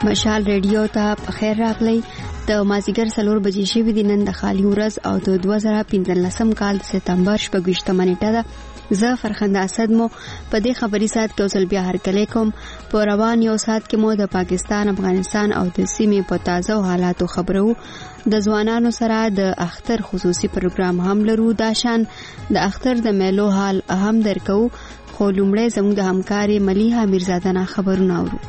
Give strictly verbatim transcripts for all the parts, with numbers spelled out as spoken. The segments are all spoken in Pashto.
مشال ریډیو ته خیر راغلی. د مازیګر څلور بجې شوې دي. نن د خالي ورځ او د دوه زره پنځلسم کال د سپتمبر شپږویشتمه نیټه ده. زه فرخنده اسد مو په دې خبري سات کې اوسل بیا هرکلی کوم. په روان یو سات کې مو د پاکستان، افغانستان او د سیمې په تازه حالاتو خبرو. د ځوانانو سره د اختر خصوصي پروګرام هم لرو. دا شان د اختر د میلو حال هم درکو. خو لومړی زموږ د همکاري ملیحه میرزاده نه خبرونه اورو.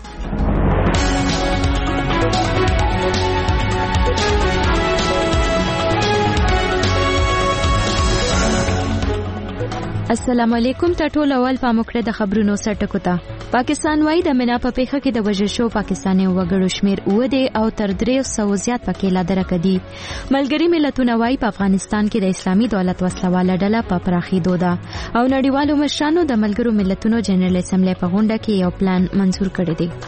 السلام علیکم. ټول اول پاموکړه د خبرونو سرټکو ته. پاکستان وايي د مینا په پیښه کې د وژل شو پاکستاني وګړو شمیر وده او تر درې سوه زیات پکې لا درکدي. ملګری ملتونه وايي په افغانستان کې د اسلامي دولت وسلواله ډله په پراخېدو ده او نړیوالو مشرانو د ملګرو ملتونو جنرال اسمبلی په غونډه کې یو پلان منظور کړی دی.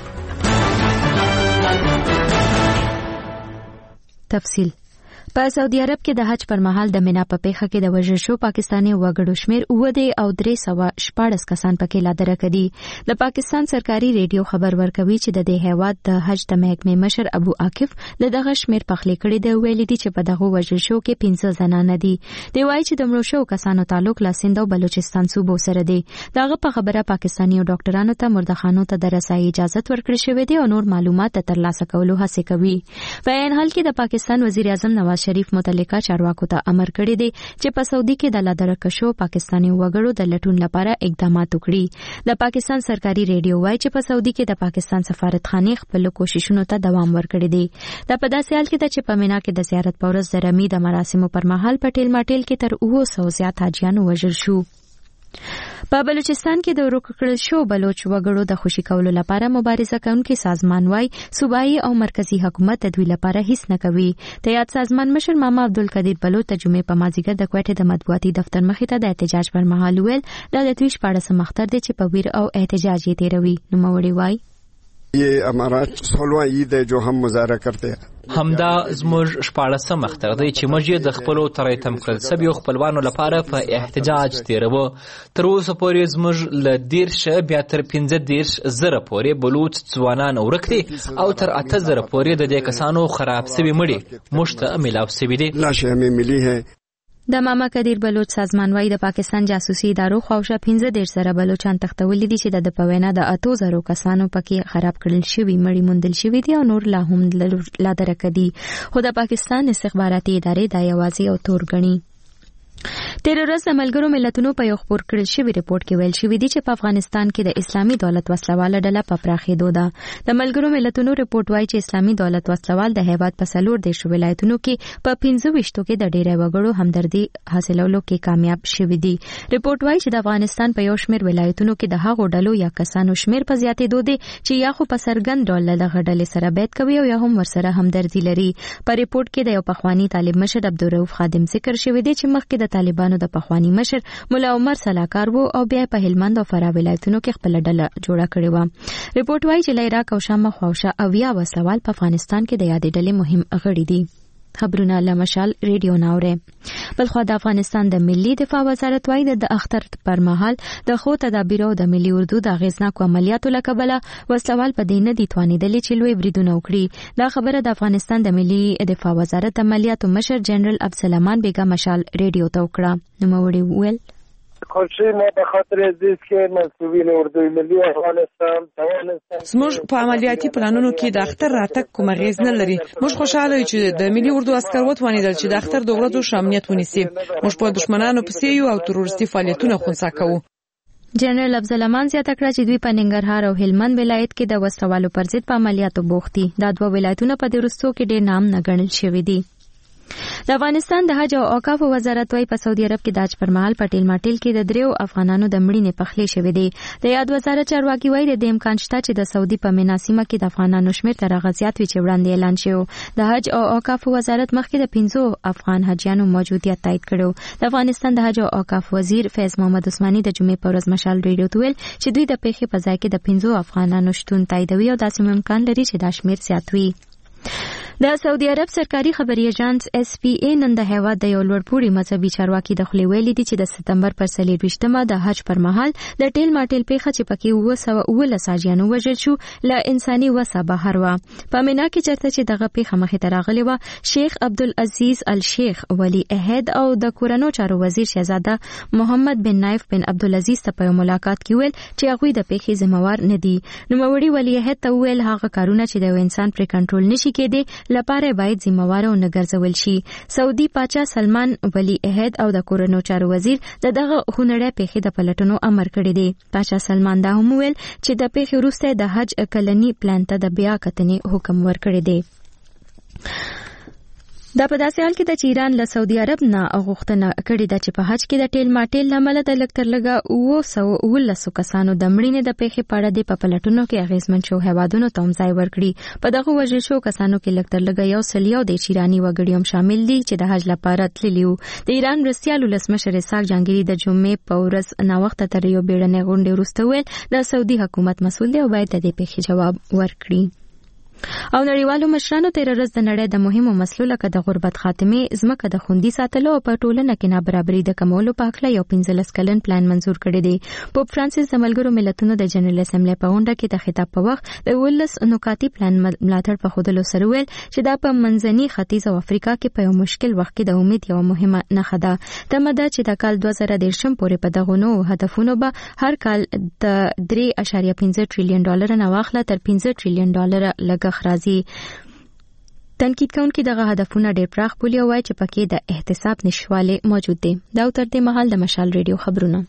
تفصیل. په سعودي عرب کې د حج پر مهال د مینا په پیښه کې د وژل شو پاکستاني وګړو شمیر اوده او درې سوه شپاړس کسان پکې لا درکدي. د پاکستان سرکاري ریډیو خبر ورکوي چې د دې هیواد د حج د محکمې مشر ابو عاکف د دغه شمیر پخلی کړی دی. ویلي دي چې په دغه وژل شو کې پنځه زنانه دي. دی وایي چې د مړو شو کسانو تعلق له سند او بلوچستان صوبو سره دی. دغه په خبره پاکستاني ډاکټرانو ته مردخانو ته د رسایي اجازه ورکړل شوې ده او نور معلومات ترلاسه کولو هڅه کوي. په عین حال کې د پاکستان وزیر اعظم نواز شریف متعلقه چارواکو ته امر کړی دی چې په سعودي کې د لادرکشو پاکستاني وګړو د لټون لپاره اقدامات وکړي. د پاکستان سرکاري ریډیو وايي چې په سعودي کې د پاکستان سفارتخانه خپل کوششونو ته دوام ورکړی دی. دا په داسې حال کې چې په مینا کې د زیارت په ورځ د رمي د مراسمو پر مهال په ټیل ماټیل کې تر اوه سوه زیات حاجیان وژل شو. په بلوچستان کې د ورک کړل شو بلوچ وګړو د خوشي کولو لپاره مبارزه کوونکي سازمان وايي صوبایي او مرکزی حکومت د دوی لپاره هیڅ نه کوي. د یاد سازمان مشر ماما عبدالقدیر بلوچ د جمعې په مازیګر د کوټې د مطبوعاتي دفتر مخې ته د احتجاج پر مهال ویل دا د دوی شپاړسم اختر دی چې په ویر او احتجاج یې تیروي. نوموړي وايي ये हमारा सोलहवां ईद है जो हम मुजाहरा करते हैं. همدا زموږ شپاړسم اختر دی چې موږ د خپلو ترایتم کړل سویو خپلوانو لپاره په احتجاج تیروو. تر اوسه پورې زموږ له دیرشه بیا تر پنځه دیرش زره پورې بلوچ ځوانان ورک دي او تر اته زره پورې د دې کسانو خراب سوي مړي موږ ته ملاو سوي دي. لاشه همې ملي ہے. د ماما قدیر بلوچ سازمان وايي د پاکستان جاسوسي ادارو خواوشا پنځه دیرش زره بلوچان تختولي دي چې د پوینا د اتو زرو کسانو پکې خراب کړل شوي مړي موندل شوي دي او نور لا هم لا درکدي. خو د پاکستان استخباراتي ادارې دا یوازې او تور ګڼي. تیر ورځ د ملګرو ملتونو په یو خبر کړل شوی ریپورت کې ویل شوی دی چې په افغانستان کې د اسلامي دولت وسلواله ډله په پراخېدو ده. د ملګرو ملتونو ریپورت وايي چې اسلامي دولت وسلوال د هیواد په څلور دیرشو ولایتونو کې په پنځه ویشتو کې د ډېری وګړو همدردي حاصلولو کې کامیاب شوي دي. ریپورت وايي چې د افغانستان په یو شمېر ولایتونو کې د هغو ډلو یا کسانو شمېر په زیاتېدو دی چې یا خو په څرګند ډول دغه ډلې سره بیعت کوي او یا هم ورسره همدردي لري. په ریپورت کې د یو پخوانی طالب مشر عبدالرؤف خادم ذکر شوی دی چې مخکې د طالبانو د پخوانی مشر مولا عمر سلاکار وو او بیا په هلمند او فراه ولایتونو کې خپل ډله جوړه کړې و. ریپورت وايي چې له عراق او شام خواوشا اویا وسلوال په افغانستان کې د یادې ډلې مهم غړي دي. خبرونه له مشال ریډیو ناوره. بلخو د افغانستان د ملي دفاع وزارت وايي د اختر پر مهال د خو تدابیر او د ملي اردو د غیزناکو عملیاتو لکبله وسلوال په دینه دي توانیدلې چې لوی بریدونه وکړي. دا خبره د افغانستان د ملي دفاع وزارت عملیاتو مشر جنرال عبدالسلام بیگا مشال ریډیو ته وکړه. نوموړي ویل خوشی ما به خاطر عزیز که منصوبین اردوی ملی افغانستان توانستم زموږ په عملیاتي پلانونو کې د اختر راتګ کومه غیز نه لري. موږ خوشاله یو چې د ملي اردو عسكر وتوانیدل چې د اختر د ورځو شامنیت ونیسي. موږ په دشمنانو پسې یو او تروریستي فعالیتونه خنثی کوو. جنرال عبدالسلام زیاته کړه چې دوی په ننګرهار او هلمند ولایت کې د وسوالو پر ضد په عملیاتو بوخت دي. دا دوه ولایتونه په دې وروستو کې ډېر نام نه ګڼل شوي دي. د افغانستان د حج او اوقاف وزارت وايي په سعودي عرب کې د حج پر مهال په ټیل ماټیل کې د دریو افغانانو د مړینې پخلی شوې دي. د یاد وزارت چارواکي وايي د دې امکان شته چې د سعودي په مینا سیمه کې د افغانانو شمېر تر هغه زیات وي چې وړاندې اعلان شوی. د حج او اوقاف وزارت مخکې د پنځو افغان حاجیانو موجودیت تایید کړو. د افغانستان د حج او اوقاف وزیر فیض محمد عثماني د جمعې په ورځ مشال ریډیو ته ویل چې دوی د پیښې په ځای کې د پنځو افغانانو شتون تاییدوي او داسې امکان لري چې دا شمېر زیات وي. د سعودي عرب سرکاري خبري ایجنس اس پی ای نن د هیواد د یو لوړپوړي مذهبي چارواکي د خولې ویلي دي چې د سپتمبر پر څلرویشتمه د حج پر مهال د ټیل ماټیل پیښه چې پکې اوه سوه اوولس حاجیانو وژل شو له انساني وسه بهر وه. په مینا کې چېرته چې دغه پیښه مخې ته راغلې وه، شیخ عبدالعزیز الشیخ ولی عهد او د کورنو چارو وزیر شهزاده محمد بن نایف بن عبدالعزیز ته په یو ملاقات کې ویل چې هغوی د پیښې ذمہوار نه دي. نوموړي ولی عهد ته وویل هغه کارونه چې د یو انسان پرې کنټرول نشي کېدی لپاره باید ذمہوار او نه ګرځول شي. سعودي پاچا سلمان ولی عهد او د کورنو چارو وزیر د دغه خونړۍ پیښې د پلټنو امر کړی دی. پاچا سلمان دا هم ویل چې د پیښې وروسته د حج کلنی پلان ته د بیا کتنې حکم ورکړی دی. دا په داسې حال کې د چې ایران له سعودي عرب نه غوښتنه کړې ده چې په حج کې د ټیل ماټیل له امله د لږ تر لږه اوه سوه اوولس کسانو د مړینې د پیښې په اړه د په پلټنو کې اغېزمن شو هیوادونو ته هم ځای ورکړي. په دغه وژل شو کسانو کې لږ تر لږه یو سل یو د ایراني وګړي هم شامل دي چې د حج لپاره تللي وو. د ایران مرستیال ولسمشر اسحاق جهانګیري د جمعې په ورځ ناوخته تر یو بیړنۍ غونډې وروسته ویل د سعودي حکومت مسؤل دی او باید د دې پیښې جواب ورکړي. او نړیوالو مشرانو تیر ورځ د نړۍ د مهمو مسلو لکه د غربت خاتمه، ځمکه د خوندي ساتلو او په ټولنه کې نابرابري د کمولو په اړه یو پنځلس کلن پلان منزور کړی دی. پوپ فرانسیس د ملګرو ملتونو د جنرال اسمبلی په غونډه کې د خطاب په وخت د ولس نکاتي پلان ملاتړ په خوده سره ویل چې دا په منځني ختیځ او افریقا کې په یو مشکل وخت کې د امید یو مهمه نښه ده. تمه ده چې د کال دوه زره دېرشم پورې په دغه نوو هدفونو به هر کال د درې اشاریه پنځه ټریلیون ډالر نه واخله تر پنځه ټریلیون ډالر لګښت راځي. تنقید کوونکي دغه هدفونه ډېر پراخ بولي او وایي چې پکې د احتساب نشوالی موجود دی. دا تر دې مهال د مشال ریډیو خبرونه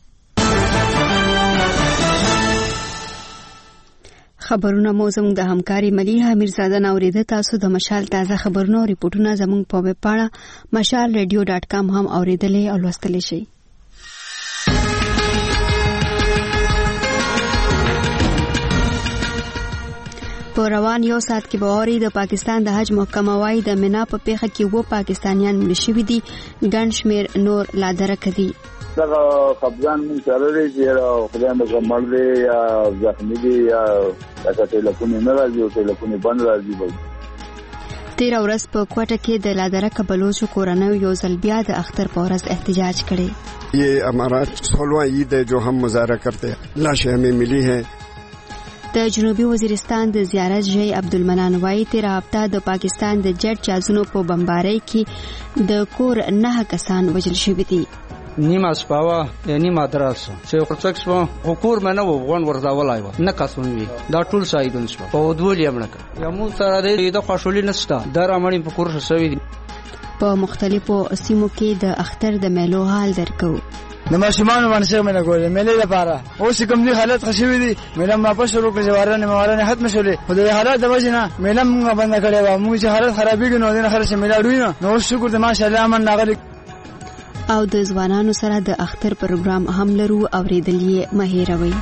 خبرونه مو زموږ د همکاري ملیحه میرزاده نوریده. تاسو د مشال تازه خبرونه او ریپورتونه زموږ په ویب پاڼه مشال ریډیو ډاټ کام هم اوریدلې او لوستلی شئ. په روان یو ساعت کې به اوري د پاکستان د حج محکمه وايي د مینا په پیښه کې وو پاکستانیان مړه شوي دي، ګڼ شمېر نور لا درکه دي. دغه خپګان مونږ سره لري چې خدای مو مړ دی یا زخمي دی یا لکه ټلیفون نه راځي او ټلیفون بند راځي. تیر ورځ په کوټه کې د لادرکه بلوچو کورنۍ یو ځل بیا د اختر په ورځ احتجاج کړي. یہ ہمارا سولہواں عید ہے جو ہم مظاہرہ کرتے ہیں، لاشیں ہمیں ملی ہیں. د جنوبي وزیرستان د زیارت جی عبدالمنان وایي تیر هفته د پاکستان د جټ جازونو په بمبارۍ کې د کور نه کسان وژل شوي دي. نیمه شپاوه یا نیمه دراسو چې خرڅک شو کور منه وغون ورځاولای و نه کسون وی دا ټول شاهدون شو په ودول یې مړه یا مو سره د خوشولي نشته در امړي په کور شوي دي. په مختلفو سیمو کې د اختر د میلو حال درکو. د ماشومان باندې مې نه کولې مېلې لپاره اوس کوم دي حالت خشوي دي مېلم ما په شروع کې جوارانه موارانه ختم شولې په دې حالت د وجه نه مېلم موږ بند کړې و موږ چې حالت خرابېږي نو دې خرڅ مېلا ډوي نو شکر دې ماشاءالله من ناغلي. او د ځوانانو سره د اختر پروګرام هم لرو اوریدل یې مهیروي.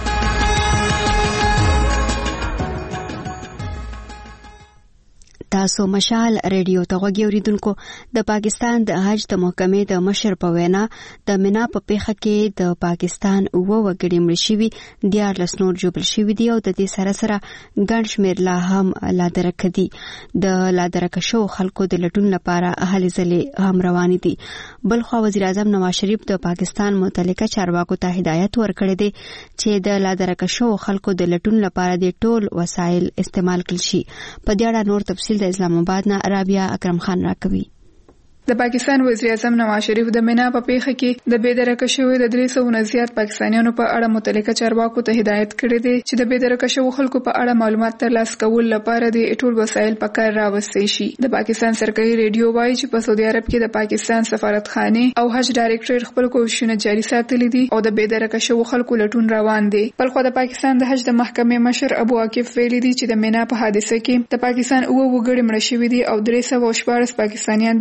تاسو مشال ریډیو ته غوږی اوریدونکو. د پاکستان د حج د محکمې د مشر په وینا د مینا په پیښه کې د پاکستان اوه وګړي مړه شوي، دیارلس نور ژوبل شوي دي او د دې سره سره ګڼ شمېر لا هم لادرکه دي. د لادرکه شو خلکو د لټون لپاره هلې ځلې هم روانې دي. بلخوا وزیر اعظم نواز شریف د پاکستان متعلقه چارواکو ته هدایت ورکړی دی چې د لادرکه شو خلکو د لټون لپاره د ټول وسایل استعمال کړي شي. په دې اړه نور تفصیل د اسلام آباد نه رابعه اکرم خان راکوي. د پاکستان وزیر اعظم نواز شریف د مینا په پیښه کې د بېدرکه شوی د درې سوه نه زیات پاکستانیانو په اړه متعلقه چارواکو ته هدایت کړی دی چې د بېدرکه شوو خلکو په اړه معلومات ترلاسه کول لپاره د ټول وسایل په کار راوستي شي. د پاکستان سرکاري ریډیو وایي چې په سعودي عرب کې د پاکستان سفارتخانه او حج ډایریکټریټ خپل کوښښونه جاري ساتلي دي او د بېدرکه شوو خلکو لټون روان دی. بلخو د پاکستان د حج د محکمې مشر ابو عاکف ویلي دي چې د مینا په حادثه کې د پاکستان اوه وګړي مړه شوي دي او درې سوه شپاړس پاکستانیان بېدرکه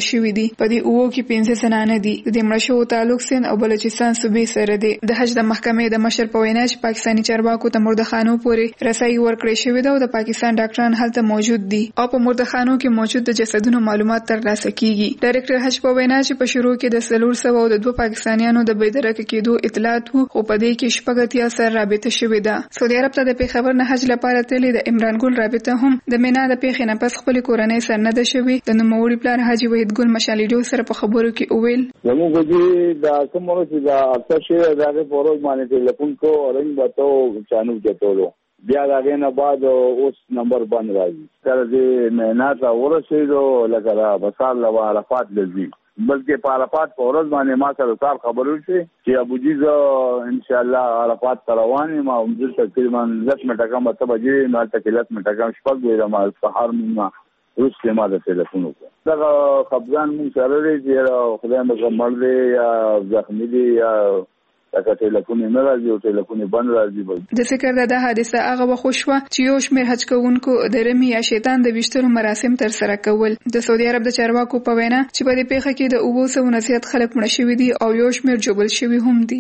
شوې دي. په دې اوو کې پنځه زنانه دي. د مړه شوو تعلق سند او بلوچستان صوبې سره دی. د حج د محکمې د مشر په وینا چې پاکستاني چارواکو ته مردخانو پورې رسایي ورکړې شوې ده او د پاکستان ډاکټران هلته موجود دي او په مردخانو کې موجود د جسدونو معلومات ترلاسه کیږي. ډایرکټر حج په وینا چې په شروع کې د څلور سوه او د دوه پاکستانیانو د بېدرکه کېدو اطلاعات وو، خو په دې کې شپږ اتیا سره رابطه شوې ده. سعودي عرب ته د پیښور نه حج لپاره تللې د عمران ګل رابطه هم د مینا د پیښې نه پس خپلې کورنۍ سره نه ده شوې. د نوموړي پلار حاجي وحید ګل مشالېډو سره په خبرو کې وویل زموږ چې دا کوم چې دا اکثر شی راغی په ورځ باندې ټلیفون کو اورنګ بتو چانو چتولو بیا داغه نه بعد اوس نمبر بند راځي تر دې مینا ته ورسېدو لکه دا بسال له عرفات لږی بلکې په عرفات په ورځ باندې ما سره سار خبرو شي چې ابو جیزه ان شاء الله عرفات رواني ما هم تقریبا لس منټه کم ته بجې نه تکلیف منټه کم شپږ ویره ما سحر ما روس کې ما د ټلیفون وکړ دا خپګان مون سره لري چې خدای مې مړ دی یا زخمی دی یا دا ټلیفون نه راځي او ټلیفون بند راځي. د فکر د حادثه هغه وخښوه چې یو شمېر حج کوونکو د رمي یا شیطان د ویشتلو مراسم تر سره کول. د سعودي عرب د چارواکو په وینا چې په دې پیښه کې د اوو سوو نه زیات خلک مړه شوي دي او یو شمېر ژوبل شوي هم دي.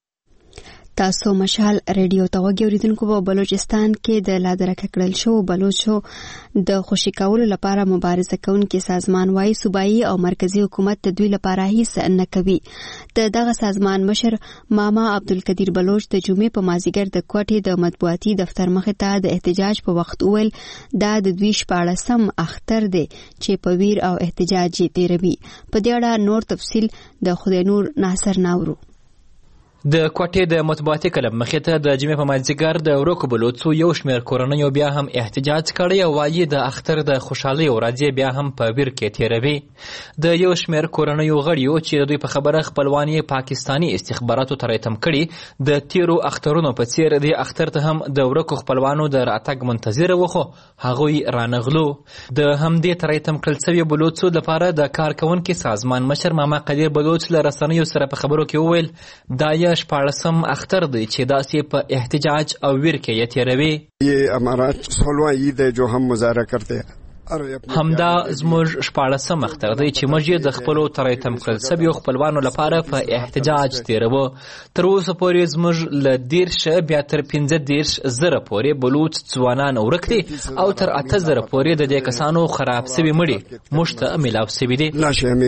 تاسو مشال ریډیو ته وګورئ. اوریدونکو په بلوچستان کې د لادرکه کړل شو بلوچو د خوشی کولو لپاره مبارزه کوونکي سازمان وايي صوبایي او مرکزی حکومت د دوی لپاره هیڅ نه کوي. د دغه سازمان مشر ماما عبدالقدیر بلوچ د جمعې په مازیګر د کوټې د مطبوعاتي دفتر مخې ته د احتجاج په وخت وویل دا د دوی شپاړسم اختر دی چې په ویر او احتجاج یې تیروي. په دې اړه نور تفصیل د خدای نور ناصر ناورو. د کوټې د مطبوعاتي کلب مخې ته د جمعې په مازدیګر د ورکو بلوڅو یو شمېر کورنیو بیا هم احتجاج کړی او وایي د اختر د خوشحالۍ ورځې بیا هم په ویر کې تېروي. د یو شمېر کورنیو غړیو چې د دوی په خبره خپلوان یې پاکستاني استخباراتو ته راټم کړي د تیرو اخترونو په څېر د اختر ته هم د ورکو خپلوانو د راتګ منتظره وه، خو هغوی رانغلو. د همدې ته راټم کړل سوي بلوڅو لپاره د کارکوونکي سازمان مشر ماما قدیر بلوچ له رسنیو سره په خبرو کې وویل دا یې شپاړسم اختر دی چې داسې په احتجاج او ویر کې یې تېروي. یہ ہمارا سولہواں عید ہے جو ہم مظاہرہ کرتے ہیں. همدا زموږ شپاړسم اختر دی چې موږ یې د خپلو ترایتم کړل سویو خپلوانو لپاره په احتجاج تېروو. تر اوسه پورې زموږ له دېرشه بیا تر پنځه دېرش زره پورې بلوچ ځوانان ورک دي او تر اته زره پورې د دې کسانو خراب سوي مړي موږ ته میلاو سوي دي.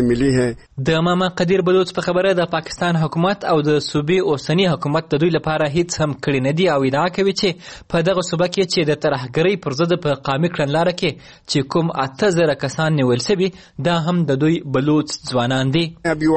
د ماما قدیر بلوچ په خبره د پاکستان حکومت او د صوبې اوسني حکومت د دوی لپاره هیڅ هم کړي نه دي او ادعا کوي چې په دغه صوبه کې چې د ترهګرۍ پر ضد په قامي کړنلاره کې چې کوم اته زره کسان نیول سوي دا هم د دوی بلوچ ځوانان دي.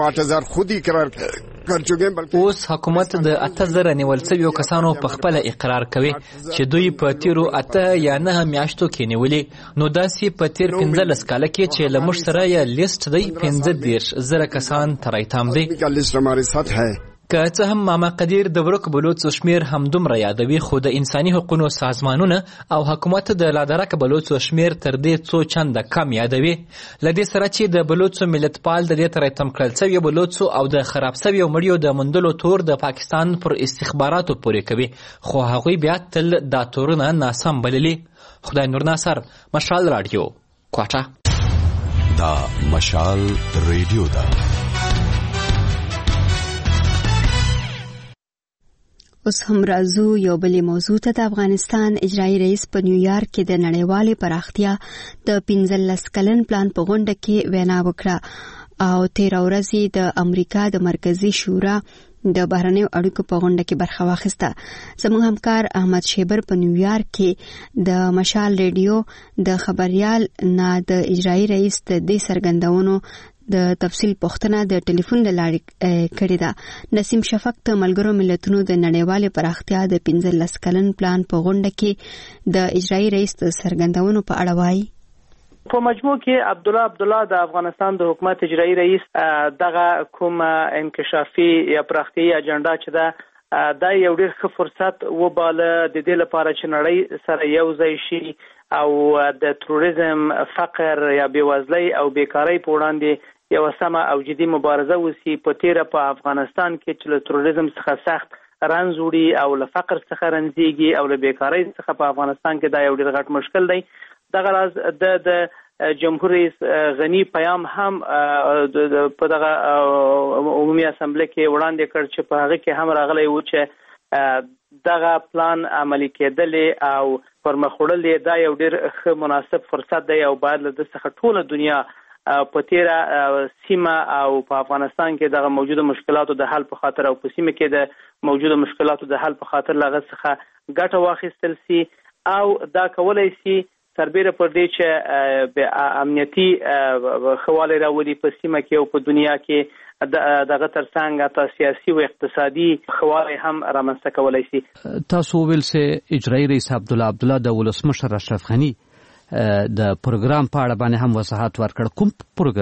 اوس حکومت د اته زره نیول سویو کسانو په خپله اقرار کوي چې دوی په تیرو اته یا نهه میاشتو کې نیولي. نو داسې په تیر پنځلس کاله کې چې له موږ سره یې لیست دی پنځه دېرش زره کسان تر ایتام دی. که څه هم ماما قدیر د ورک بلوڅ شمیر همدومره یادوي، خو د انساني حقوقو سازمانونه او حکومت د لادرک بلوڅ شمیر تر دې څو چنده کم یادوي. لدې سره چې د بلوڅ ملتپال د دې تر تم کړل سوي بلوڅ او د خراب سوي مړیو د مندلو تور د پاکستان پر استخباراتو پورې کوي، خو هغوی بیا تل دا تورونه ناسم بللي. خدای نور ناصر، مشال رادیو، کوټه. دا مشال ریډیو ده. اوس هم راځو یو بلې موضوع ته. د افغانستان اجرایي رئیس په نیویارک کې د نړیوالې پراختیا د پنځلس کلن پلان په غونډه کې وینا وکړه او تیره ورځ یې د امریکا د مرکزي شورا د بهرنیو اړیکو په غونډه کې برخه واخیسته. زموږ همکار احمد شیبر په نیویارک کې د مشال ریډیو د خبریال نه د اجرایي رئیس د دې څرګندونو د تفصیل پوښتنه د ټلیفون له لارې کړې ده. نسیم شفق د ملګرو ملتونو د نړیوالې پراختیا د پنځلس کلن پلان په غونډه کې د اجرایي رئیس د څرګندونو په اړه وایي. په مجموع کې عبدالله عبدالله د افغانستان د حکومت اجرایي رئیس دغه کوم انکشافي یا پراختیایي اجنډا چې ده دا یو ډېر ښه فرصت وباله د دې لپاره چې نړۍ سره یو ځای شي او د تروریزم، فقر یا بېوزلۍ او بیکارۍ په وړاندې یو سمه او جدي مبارزه وسی. په تیره په افغانستان کې چې له تروریزم څخه سخت رنځ وړي او له فقر څخه رنځيږي او له بیکارۍ څخه په افغانستان کې دا یو ډېر غټ مشکل دی. دغه راز د د جمهور رئیس غنی پیام هم په دغه عمومي اسمبلی کې وړاندې کړ چې په هغه کې هم راغلی و چې دغه پلان عملي کېدل او پرمخوړل دا یو ډېر ښه مناسب فرصت دی او باید له دې څخه ټوله دنیا په تیره سیمه او په افغانستان کې دغه موجوده مشکلاتو د حل په خاطر او په سیمه کې د موجوده مشکلاتو د حل په خاطر لغه څخه ګټه واخیستل سي او دا کولای سي سربېره پر دې چې به امنیتي خواله راولي په سیمه کې او په دنیا کې دغه ترڅنګ تا سیاسي او اقتصادي خواله هم رامنځته کولای سي. تاسو ویل چې اجرایي رئیس عبدالله عبدالله د ولسمشر اشرف غنی د پروګرام په اړه باندې هم وضاحت ورکړ. کوم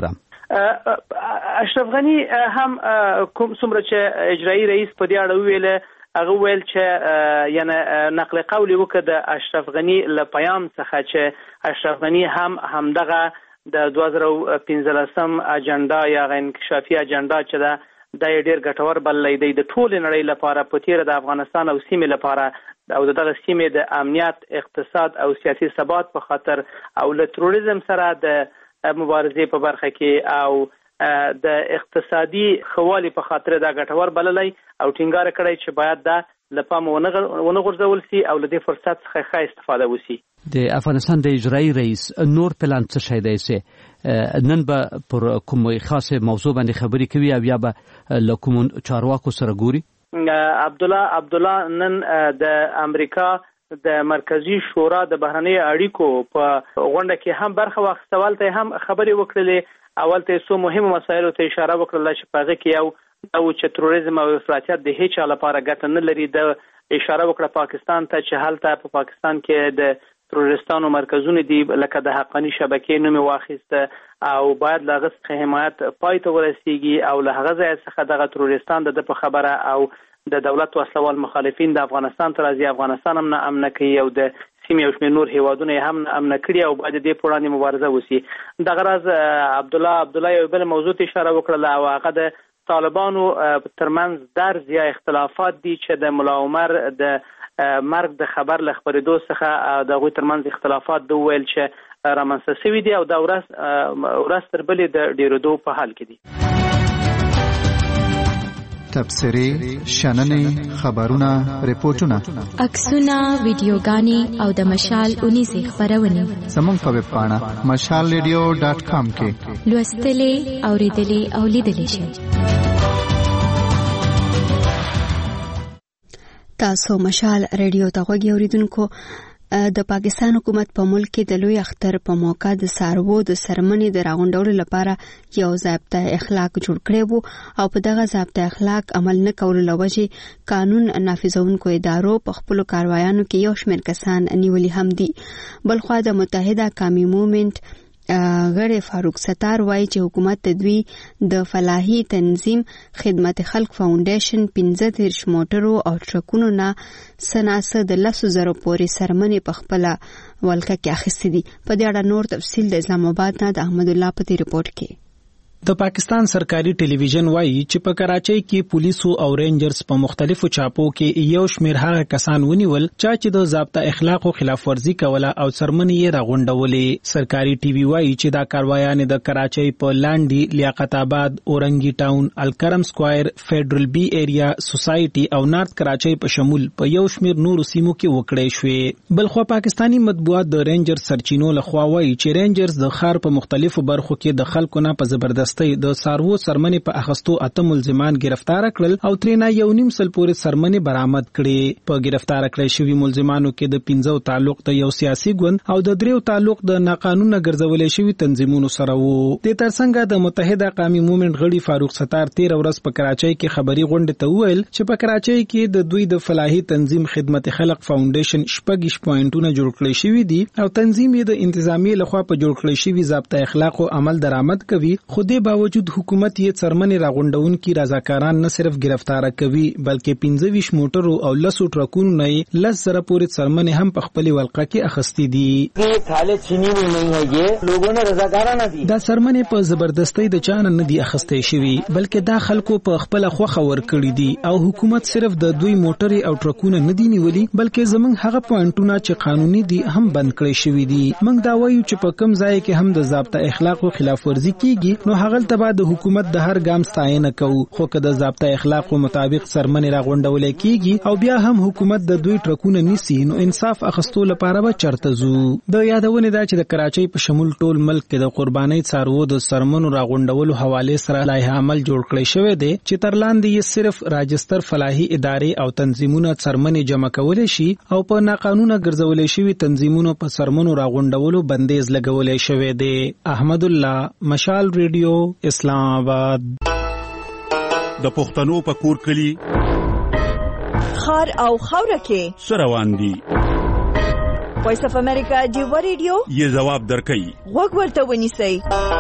پروګرام؟ اشرف غنی هم کوم څومره چې اجرایي رئیس په دې اړه ویل هغه ویل چې یعنی نقل قول وکړ د اشرف غنی له پیام څخه چې اشرف غنی هم همدغه د دوه زره پنځلسم اجنډا یا انکشافي اجنډا چې دا د ډېر ګټور بللی دی د ټولې نړۍ لپاره په تیره د افغانستان او سیمې لپاره او دغه سیمې د امنیت اقتصاد او سیاسي ثبات په خاطر او له تروریزم سره د مبارزې په برخه کې او د اقتصادي خوالي په خاطر دا ګټور بللی او ټینګار کړی چې باید دا لپاره ونه غورځول سي او له دې فرصت څخه ښه استفاده وشي. د افغانستان د اجرایي رئیس نور پلان څه شی دی چې نن به پر کوم خاصه موضوع باندې خبرې کوي او یا به له کوم چارواکو سره ګوري؟ عبدالله عبدالله نن د امریکا د مرکزی شورا د بهرنۍ اړیکو په غونډه کې هم برخه واخیسته. ولته هم خبرې وکړلې. اول ته څو مهمه مسایلو ته اشاره وکړله چې په هغه کې یو او چې تروریزم او افراطیت د هیڅ چا لپاره ګټه نه لري. د اشاره وکړه پاکستان ته چې هلته په پاکستان کې د تروریستانو مرکزونه دي لکه د حقانی شبکې نوم واخیسته او باید له هغه څخه حمایت پای ته ورسیږي او له هغه ځای څخه دغه تروریستان د په خبره او د دولت وسلوال مخالفین د افغانستان ته راځي. افغانستان هم نه امن کوي او د سیمې او شمېر نور هیوادونه هم نه امن کړي او باید دې په وړاندې مبارزه وشي. دغه راز عبدالله عبدالله یو بل موضوع ته اشاره وکړله او هغه د طالبانو ترمنځ درز یا اختلافات دي چې د ملا عمر د مرګ د خبر له خبرېدو څخه د هغوی ترمنځ اختلافات د وویل چې رامنځته شوي دي او دا ورځ ورځ تر بلې د ډېرېدو په حال کې دي. تبصرې، شننې، خبرونه، ریپورتونه، عکسونه، ویډیوګانې او د مشال اونیزې خپرونې زموږ په ویب پاڼه مشال ریډیو ډاټ کام کې لوستلې، اورېدلې او لیدلې شئ. تاسو مشال ریډیو ته غوږی اوریدونکو. د پاکستان حکومت په ملک کې د لوی اختر په موقع د څاروو د سرمنې د راغونډولو لپاره یو ضابطه اخلاق جوړ کړی وو او په دغه ضابطه اخلاق عمل نه کولو له وجې قانون نافذونکو ادارو په خپلو کاروایانو کې یو شمېر کسان نیولي هم دي. بلخوا د متحده قومي مومنټ غړي فاروق ستار وایي چې حکومت د دوی د فلاحي تنظیم خدمت خلق فاونډیشن پنځه دېرش موټرو او ټرکونو نه سناسه د لسو زرو پورې سرمنې په خپله ولکه کې اخیستې دي. په دې اړه نور تفصیل د اسلام آباد نه د احمد الله په دې رپورټ کې. د پاکستان سرکاري ټلویزیون وایي چې په کراچۍ کې پولیسو او رینجرز په مختلفو چاپو کې یو شمېر هغه کسان ونیول چې د ضابطه اخلاقو خلاف ورزي کوله او سرمنې یې راغونډولې. سرکاري ټي وي وایي چې دا کاروایان د کراچۍ په لاندې، لیاقت آباد، اورنګي ټاون، الکرم سکوائر، فیډرل بی ایریا، سوسایټي او نارت کراچۍ په شمول په یو شمېر نورو سیمو کې وکړې شوې. بلخوا پاکستانی مطبوعات د رینجر سرچینو لخوا وایي چې رینجرز د ښار په مختلفو برخو کې د خلکو نه په زبردست د سارو سرمنې په اخستو اته ملزمان گرفتار کړل او ترېنه یو نیم سل پورې سرمنې برآمد کړې. په گرفتار کړی شوي ملزمانو کې د پنځو تعلق د یو سیاسي ګوند او د دریو تعلق د ناقانونه ګرځولې شوي تنظیمونو سره وو. د ترڅنګ د متحده قومي مومنټ غړي فاروق ستار تیر ورځ په کراچۍ کې خبري غونډه ته وویل چې په کراچۍ کې د دوی د فلاحي تنظیم خدمت خلق فاونډیشن شپږ پوینټونه جوړ کړی شوي دي او تنظیم یې د انتظامیې لخوا په جوړ کړی شوي ضابطه اخلاقو عمل درآمد کوي. خو دې دې باوجود حکومت یې څرمنې راغونډونکي رضاکاران نه صرف گرفتار کوي بلکې پنځه ویشت موټرو او لسو ټرکونو نه یې لس زره پورې څرمنې هم په خپلې ولقه کې اخیستې دي. دا څرمنې په زبردستۍ د چا نه دي اخیستې شوي بلکې دا خلکو په خپله خوښه ورکړي دي او حکومت صرف د دوی موټرې او ټرکونه نه دي نیولي بلکې زموږ هغه پوینټونه چې قانوني دي هم بند کړی شوي دي. موږ دا وایو چې په کم ځای کې هم د ضابطه اخلاقو خلاف ورزي کیږي نو هغلته به د حکومت د هر ګام ستاینه کوو خو که د ضابطه اخلاقو مطابق څرمنې راغونډول کیږي او بیا هم حکومت د دوی ټرکونه نیسي نو انصاف اخیستو لپاره به چرته ځو. د یادونې دا چې د کراچۍ په شمول ټول ملک کې د قربانۍ څاروو د څرمنو راغونډولو حوالې سره لایحه عمل جوړ کړی شوی دی چې تر لاندې یې صرف راجستر فلاحي ادارې او تنظیمونه څرمنې جمع کولی شي او په ناقانونه ګرځولې شوي تنظیمونو په څرمنو راغونډولو بندیز لګولې شوی دی. احمد الله، مشال ریډیو، اسلام آباد. د پښتنو په کور کلی خار او خوره کې سروان دي. وایس اف امریکا جیو ریډیو یې جواب درکړي. وګ ورته ونیسئ.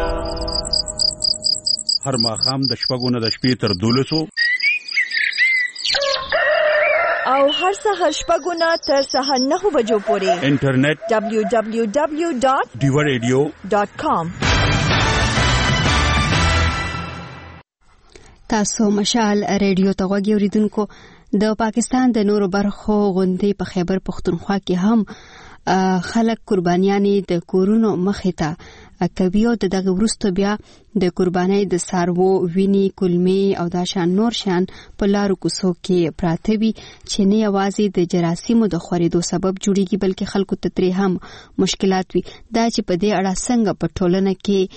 هر ماښام د شپږو نه د شپې تر دولسو او هر سهار شپږو نه تر سهار نهو بجو پورې انټرنیټ دبلیو دبلیو دبلیو ډاٹ ډیو ریډیو ډاٹ کام. تاسو مشال ریډیو ته غوږی اوریدونکو. د پاکستان د نورو برخو غوندې په خیبر پختونخوا کې هم خلک قربانیانې د کورونو مخې ته کوي او دغه وروسته بیا د قربانۍ د سارو ویني کلمې او دا شان نور شان په لارو کوڅو کې پراته وي چې نه یوازې د جراثیمو د خورېدو سبب جوړیږي بلکې خلکو ته ترې هم مشکلات وي. دا چې په دې اړه څنګه په ټولنه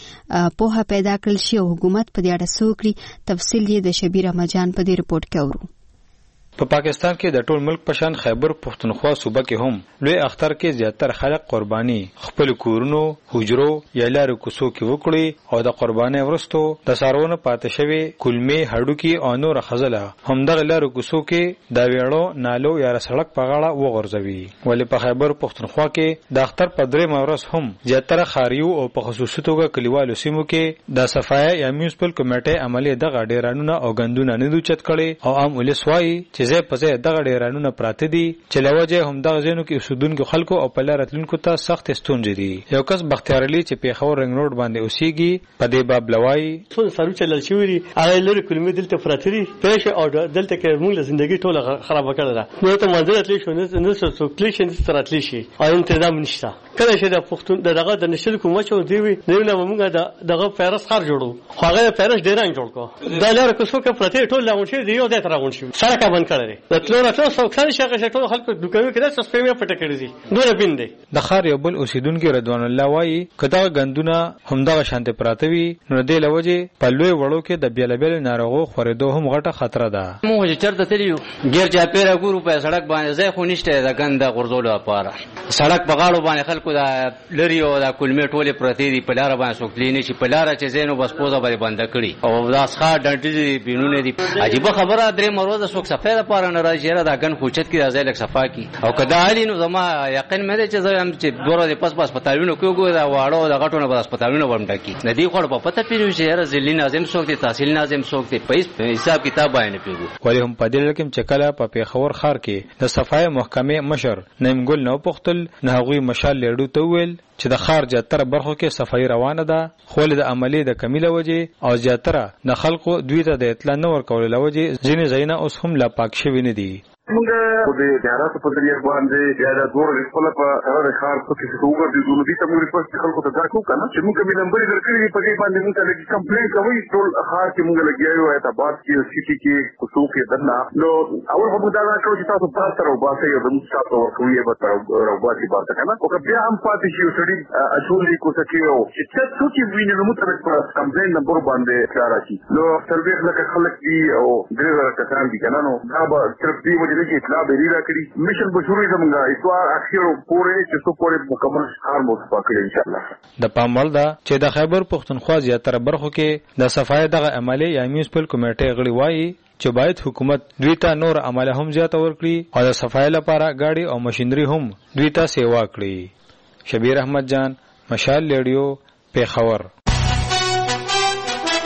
کې پوهه پیدا کړل شي او حکومت په دې اړه څه وکړي تفصیل یې د شبیر احمدجان په دې رپورټ کې اورو. په پاکستان کې د ټول ملک په شان خیبر پختونخوا صوبه کې هم لوی اختر کې زیاتره خلک قرباني خپل کورونو حجرو یا لارو کوڅو کې وکړي او د قربانۍ وروسته د سارونو پاتې شوی کلمې هډوکي او نور خزله همدغه لارو کوڅو کې د ویړو نالو یا سړک په غاړه وغورځوي. ولې په خیبر پختونخوا کې د اختر په درې مورس هم زیاتره خاریو او په خصوصي توګه کلیوالو سیمو کې د صفایه یا میونسپل کمیټې عملی دغه ډیرانونه او غندونه نه دوچت کړي او عام ولس وایي چې زه په ځای دغه ډیرانونه پراته دي چې لوجه هم دغه ځینو کې اوسیدونکو خلکو او په لار راتلونکو ته سخت ستونزې دي. یو کس بختیار علي چې پیښور رنګ روډ باندې اوسېږي په دې باب لوایي ټول سارو چلل شوی دي هغه لري کلمې دلته پراته دي پېښه او دلته کې موږ له ژوندۍ ټوله خراب کړل ده نو ته منځ راتلی شو نه څه څه کلیشن ستراتلی شي او تنظیم نشته کله چې د پښتون دغه د نشل کوم چې دی وی نه موږ دغه فیرس خار جوړو خو هغه فیرس ډیران جوړ کو دا لار کو څو کې پراته ټول لاون شي دی یو د ترغون شي سړک باندې کړی د تلور ټول څو څنګه شګه ټول خلکو دکانو کې د سپېمه پټه کړی دي دوه بین دي. د خار یو بل اوسیدونکو رضوان الله وایي کدا غندونه همدغه شانته پراته وي نو د لوجه په لوی وړو کې د بیلابل ناروغو خورېدو هم غټه خطر ده. مو چې چرته تلیو غیر چا پیرا ګورو په سړک باندې ځای خو نشته د غنده غرزولو لپاره سړک په غاړو باندې خلکو د لري او د کلمې ټوله پراته دي په لار باندې سوکلی نشي په لار چې زینو بس پوزه باندې بند کړي او دا ښه ډنټي بینونه دي. عجیب خبره درې مروزه سوک صفه لپاره نه راځي دا غن خوچت کې راځي لک صفا کی او کدا علي نو زما یقین مې چې زم چې دوره د پس پس پتاوینو کوګو دا واړو د غټونو بس پتاوینو ورمټه کی ندی خور په پته پیږي چې هر ځلی ناظم څوک دي تحصیل ناظم څوک دي په حساب کتاب باندې پیږي. ولی هم په دې کې چې کله په پیښور خار کې د صفای محکمه مشر نیم ګل نو پختل نه غوي مشال لیډو ته ویل چې د خار زیاتره برخو کې صفای روانه ده خو د عملی د کمیله وجه او زیاتره د خلکو دوی ته د اطلاع نه ورکول لوجه ځینې زینه اوس هم لا پاک شوی نه دي. موږ د زیارت په طریقه باندې یا د دوه خپل په هغه ښار په کې څه وګورئ د دې ته موږ په خلکو ته درکو کنه چې موږ به نمبر درکړي په دې باندې موږ ته کمپلین کوي ټول ښار کې موږ لګیایو اعتبار کې سيتي کې کوڅو کې دنا نو اول په دا راکړو چې تاسو تاسو سره وباسي او د موږ تاسو ورکوي به تر روباتي باسه کنه او که بیا هم پاتې شي سړي اټولې کوڅه کې او چې څه څه چې ویني نو موږ په کمپلین نمبر باندې کارا شي نو سرویس لکه خلک دي او درې زره کسان دي کنه نو دا به صرف دې وجه کې اطلاع به لري کړی مشن بشوري زمونږه اتوار اخیر پورې چې څو پورې مکمل کار مو وکړي ان شاء الله. د پامول دا چې د خیبر پختونخوا زیاتره برخو کې د صفای دغه عملی یا میونسپل کمیټې غړي وایي چې باید حکومت دوی ته نور عمله هم زیات ورکړي او د صفای لپاره گاډي او ماشينري هم دوی ته سیوا کړي. شبیر احمد جان، مشال ریډیو، پیښور.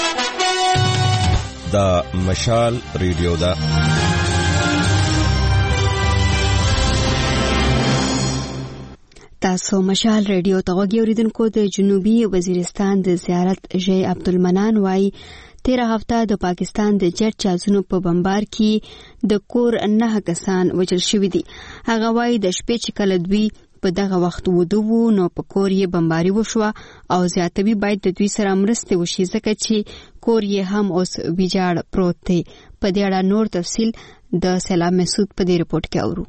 دا مشال ریډیو دا تاسو مشال ریډیو ته غوږی اوریدونکو. د جنوبي وزیرستان د زیارت ژی عبدالمنان وایي تیره هفته د پاکستان د جټ جهازونو په بمبار کې د کور نه کسان وژل شوي دي. هغه وایي د شپې چې کله دوی په دغه وخت وده وو نو په کور یې بمباري وشوه او زیاتوي باید د دوی سره مرسته وشي ځکه چې کور یې هم اوس ویجاړ پروت دی. په دې اړه نور تفصیل د سلام مسعود په دې رپورټ کې اورو.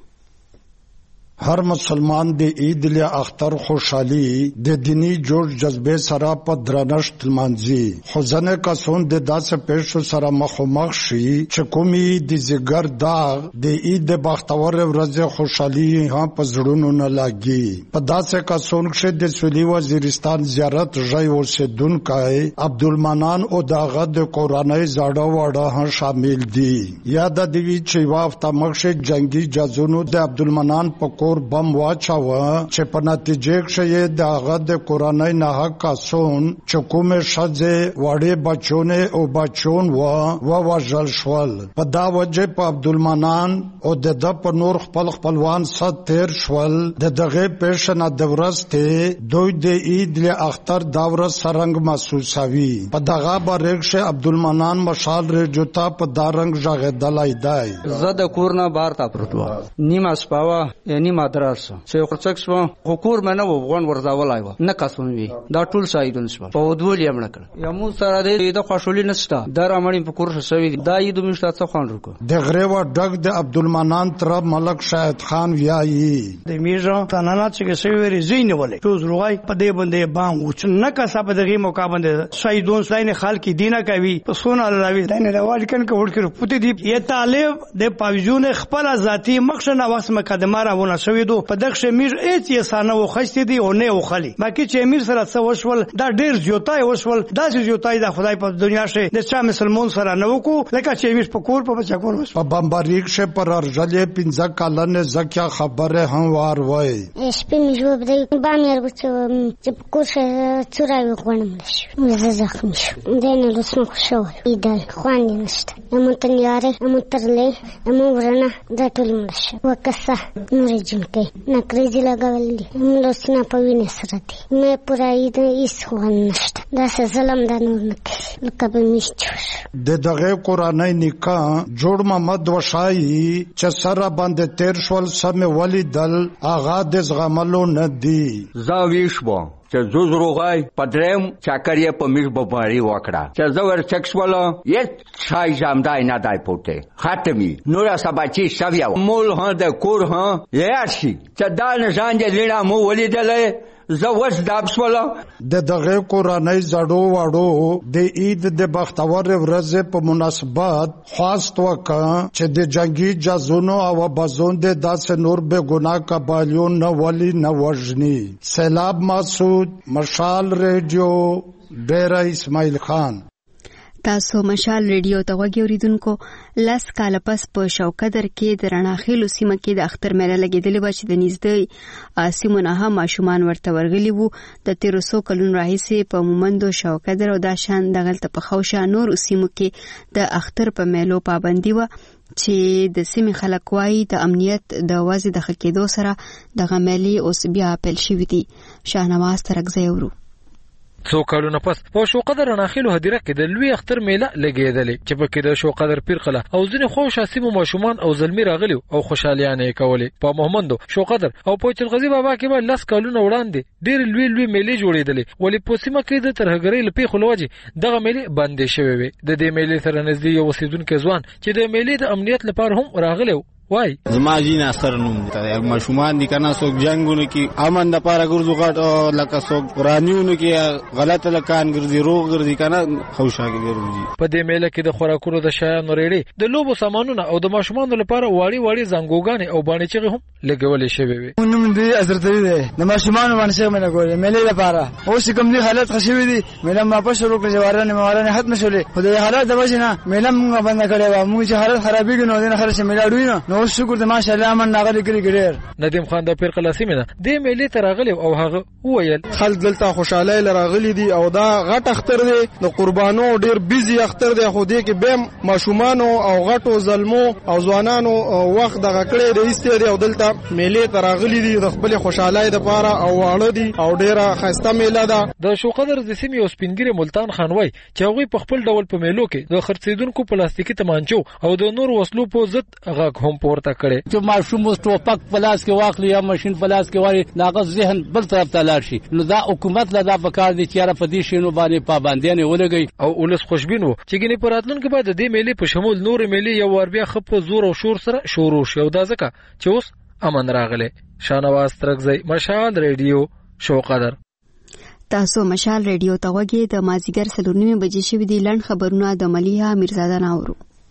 هر مسلمان د عید له اختر خوشحالي د دینی جوړ جذبه سره په درنښت لمانځي. خو ځنه کسون د داسې پیښو سره مخامخ شي چې کومي د زګر داغ د عید د بختور ورځې خوشحالي هم په زړونو نه لاګي. په داسې کسون کې د سولي وزیرستان زیارت ژی اوسیدونکو عبدالمنان او داغه د قرآنی زاړه واړه هم شامل دي. یاد دی چې وافت مخشه جنگي جازونو د عبدالمنان په اور بم واچاوه چې په نتیجه کې د هغه د قرآنی نه کسون چې کومه شځه وړې بچونه او بچون و و وژل شول. په دا وجه په عبدالمنان او د د په نور خپل خپلوان ست تیر شول. د دغه پیښه د ورسته دوی د عید له اختر دا ورځ سرنګ محسوسوي. په دغه برېښه عبدالمنان مشال ریډیو ته په دارنګ ژغېدلای دی. زه د کور نه بار تا پروتو نیمه سپاوه یعنی مدرسه چې خرڅک شو حکومت منه وغون ورځولای و نه کسون وی دا ټول سایدون شو په ودول یم نه کړ یا مو سره د خوشولي نشته در امړي په کور شوی دا یی د مشته څخه خان رکو د غریو ډګ د عبدالمنان تر ملک شاهد خان ویایي د میژه تنانات چې شوی زینولې ټول روغای په دې باندې بام و چې نه کسه په دغه موقع باندې سایدون ساين خلک دینه کوي په سونه راوي نه راوړ کن کو ورکړو پته دی یی طالب د پاویزون خپل ذاتی مخشنه واسه مقدمه راونه شوی دو په دغه میر ایت یې سانه وخښتې دی او نه وخلی باقي چې امیر سره څه وشول دا ډیر زیاتای وشول دا زیاتای د خدای په دنیا شه د چا مسلمان سره نه وکړو لکه چې امیر په کور په بچا کول په بمباریک شه پر ارجلې پنځه کالنه زکه خبره هم وار وای شپې می جو بده با مې ورغچو چې په کور شه چورای وغونم شو زه زخم شو دینه لسمه خو ایدل خوان نشته مو تن یاره مو ترلې مو ورنه دا ټول مرشه وکسه نور جنکې نکریزي لګولې موږ لسنه په وینې سره دي مې پرای دې ایس خو نشته دا څه ظلم ده نور نه لکه به میشتور د دغه قرآنی نکاح جوړ محمد وشایي چې سره باندې تیر شول سم ولیدل اغا د زغملو نه دی زاویش بو چې زوز روغای پدرم چاکریه په میش بمباری وکړه چې زور سکس ولا یې شای جامدای نه دای پوته ختمي نور سباچی شویا مول ها د کور ها یاشي چې دا نه ځان دې لینا مو ولیدلې زوج دابس ولا د دغه قرآنی زړو واړو د عید د بختور ورځ په مناسبت خواست وکړه چې د جنگي جازونو او بازون د داس نور به ګناه قبالیون نه ولی نه وژني. سیلاب مسعود مشال ریډیو ډیره اسماعیل خان. تاسو مشال ریډیو ته غوږی اوریدونکو. لس کاله پس په شوکدر کې د رڼاخیلو سیمه کې د اختر میله لګېدلې وه چې د نږدې سیمو نه هم ماشومان ورته ورغلي وو. د تېرو څو کلونو راهیسې په مومندو شوکدر او دا شان دغلته په خوشه نورو سیمو کې د اختر په میلو پابندي وه چې د سیمې خلک وایي د امنیت د وضع د ښه کېدو سره دغه میلې اوس بیا پیل شوي دي. شاهنواز ترکزی ورو. څو کلونه پس په شوقدر رڼاخیلو هدیره کې د لوی اختر میله لګېدلې چې پکې د شوقدر پیر قلعه او ځینې خوږ سیمو ماشومان او زلمي راغلي او خوشالیانې یې کولې. په مومندو شوقدر او په چلغزي بابا کې به لس کلونه وړاندې ډېرې لوی لوی میلې جوړېدلې ولې په سیمه کې د ترهګرۍ له پیښو له وجې دغه میلې بندې شوې وې. د دې میلې سره نږدې یو اوسېدونکی ځوان چې د میلې د امنیت لپاره هم راغلی وای زما جی ناصر نوم ته ماشومان دي کنه څوک جنگونو کې امن د پاره ګرځو غټ لکه څوک قرانیونو کې غلط لکان ګرځي روغ ګرځي کنه خوشاګي ګرځي. په دې میله کې د خوراکونو د شیانو ریړې د لوبو سامانونه او د ماشومان لپاره واړی واړی زنګوګانې او باندې چې هم لګولې شوی وي. نوم دې حضرت دې د ماشومان باندې څه منه کولې میله لپاره اوس کوم دي حالت خشوي دي میله ما په شروع کې جوارانه موارانه ختم شولې خدای حالات د وجه نه میله موږ باندې کړې و موږ چې حالت خرابېږي نو دې نه خرڅ میله ډوینه نو شکر د ماشاءالله من ناغلی کړی ګډیر ندیم خان د پیر قلاسیمه د میلې تراغلی او هغه وویل خلک دلته خوشاله لراغلی دي او دا غټ اختر دی د قربانو ډیر بیزی اختر دی خو دې کې بیم ماشومانو او غټو زلمو او ځوانانو وخت دغه کړی دی استری او دلته میلې تراغلی دي د خپل خوشاله د پاره او واړه دي او ډیره خسته میله ده د شو قدر د سیمې او سپینګری ملتان خانوي چې هغه په خپل ډول په میلو کې د خرڅیدونکو پلاستیکي تمانچو او د نور وسلو په ضد غږ هم پورته کړي چې ماشوم ټوپک پلاس کې واخلي یا ماشين پلاس کې واري ناغه ذهن بل طرف ته لاړ شي نو دا حکومت لا دا پکار دي چې را پدې شینو باندې پابندیاں ولګي او ولس خوشبینو چې ګنې پراتلونکو بعد د میلې په شمول نور میلې یو ور بیا خپ زور او شور سره شروع شو دا ځکه چې اوس امن راغله. شانواز ترغزی مشال ریډیو شو قدر. تاسو مشال ریډیو ته وګورئ د مازیګر سلورنیمه بجې شوې دي لړن خبرونه د ملیحه میرزاده ناورو.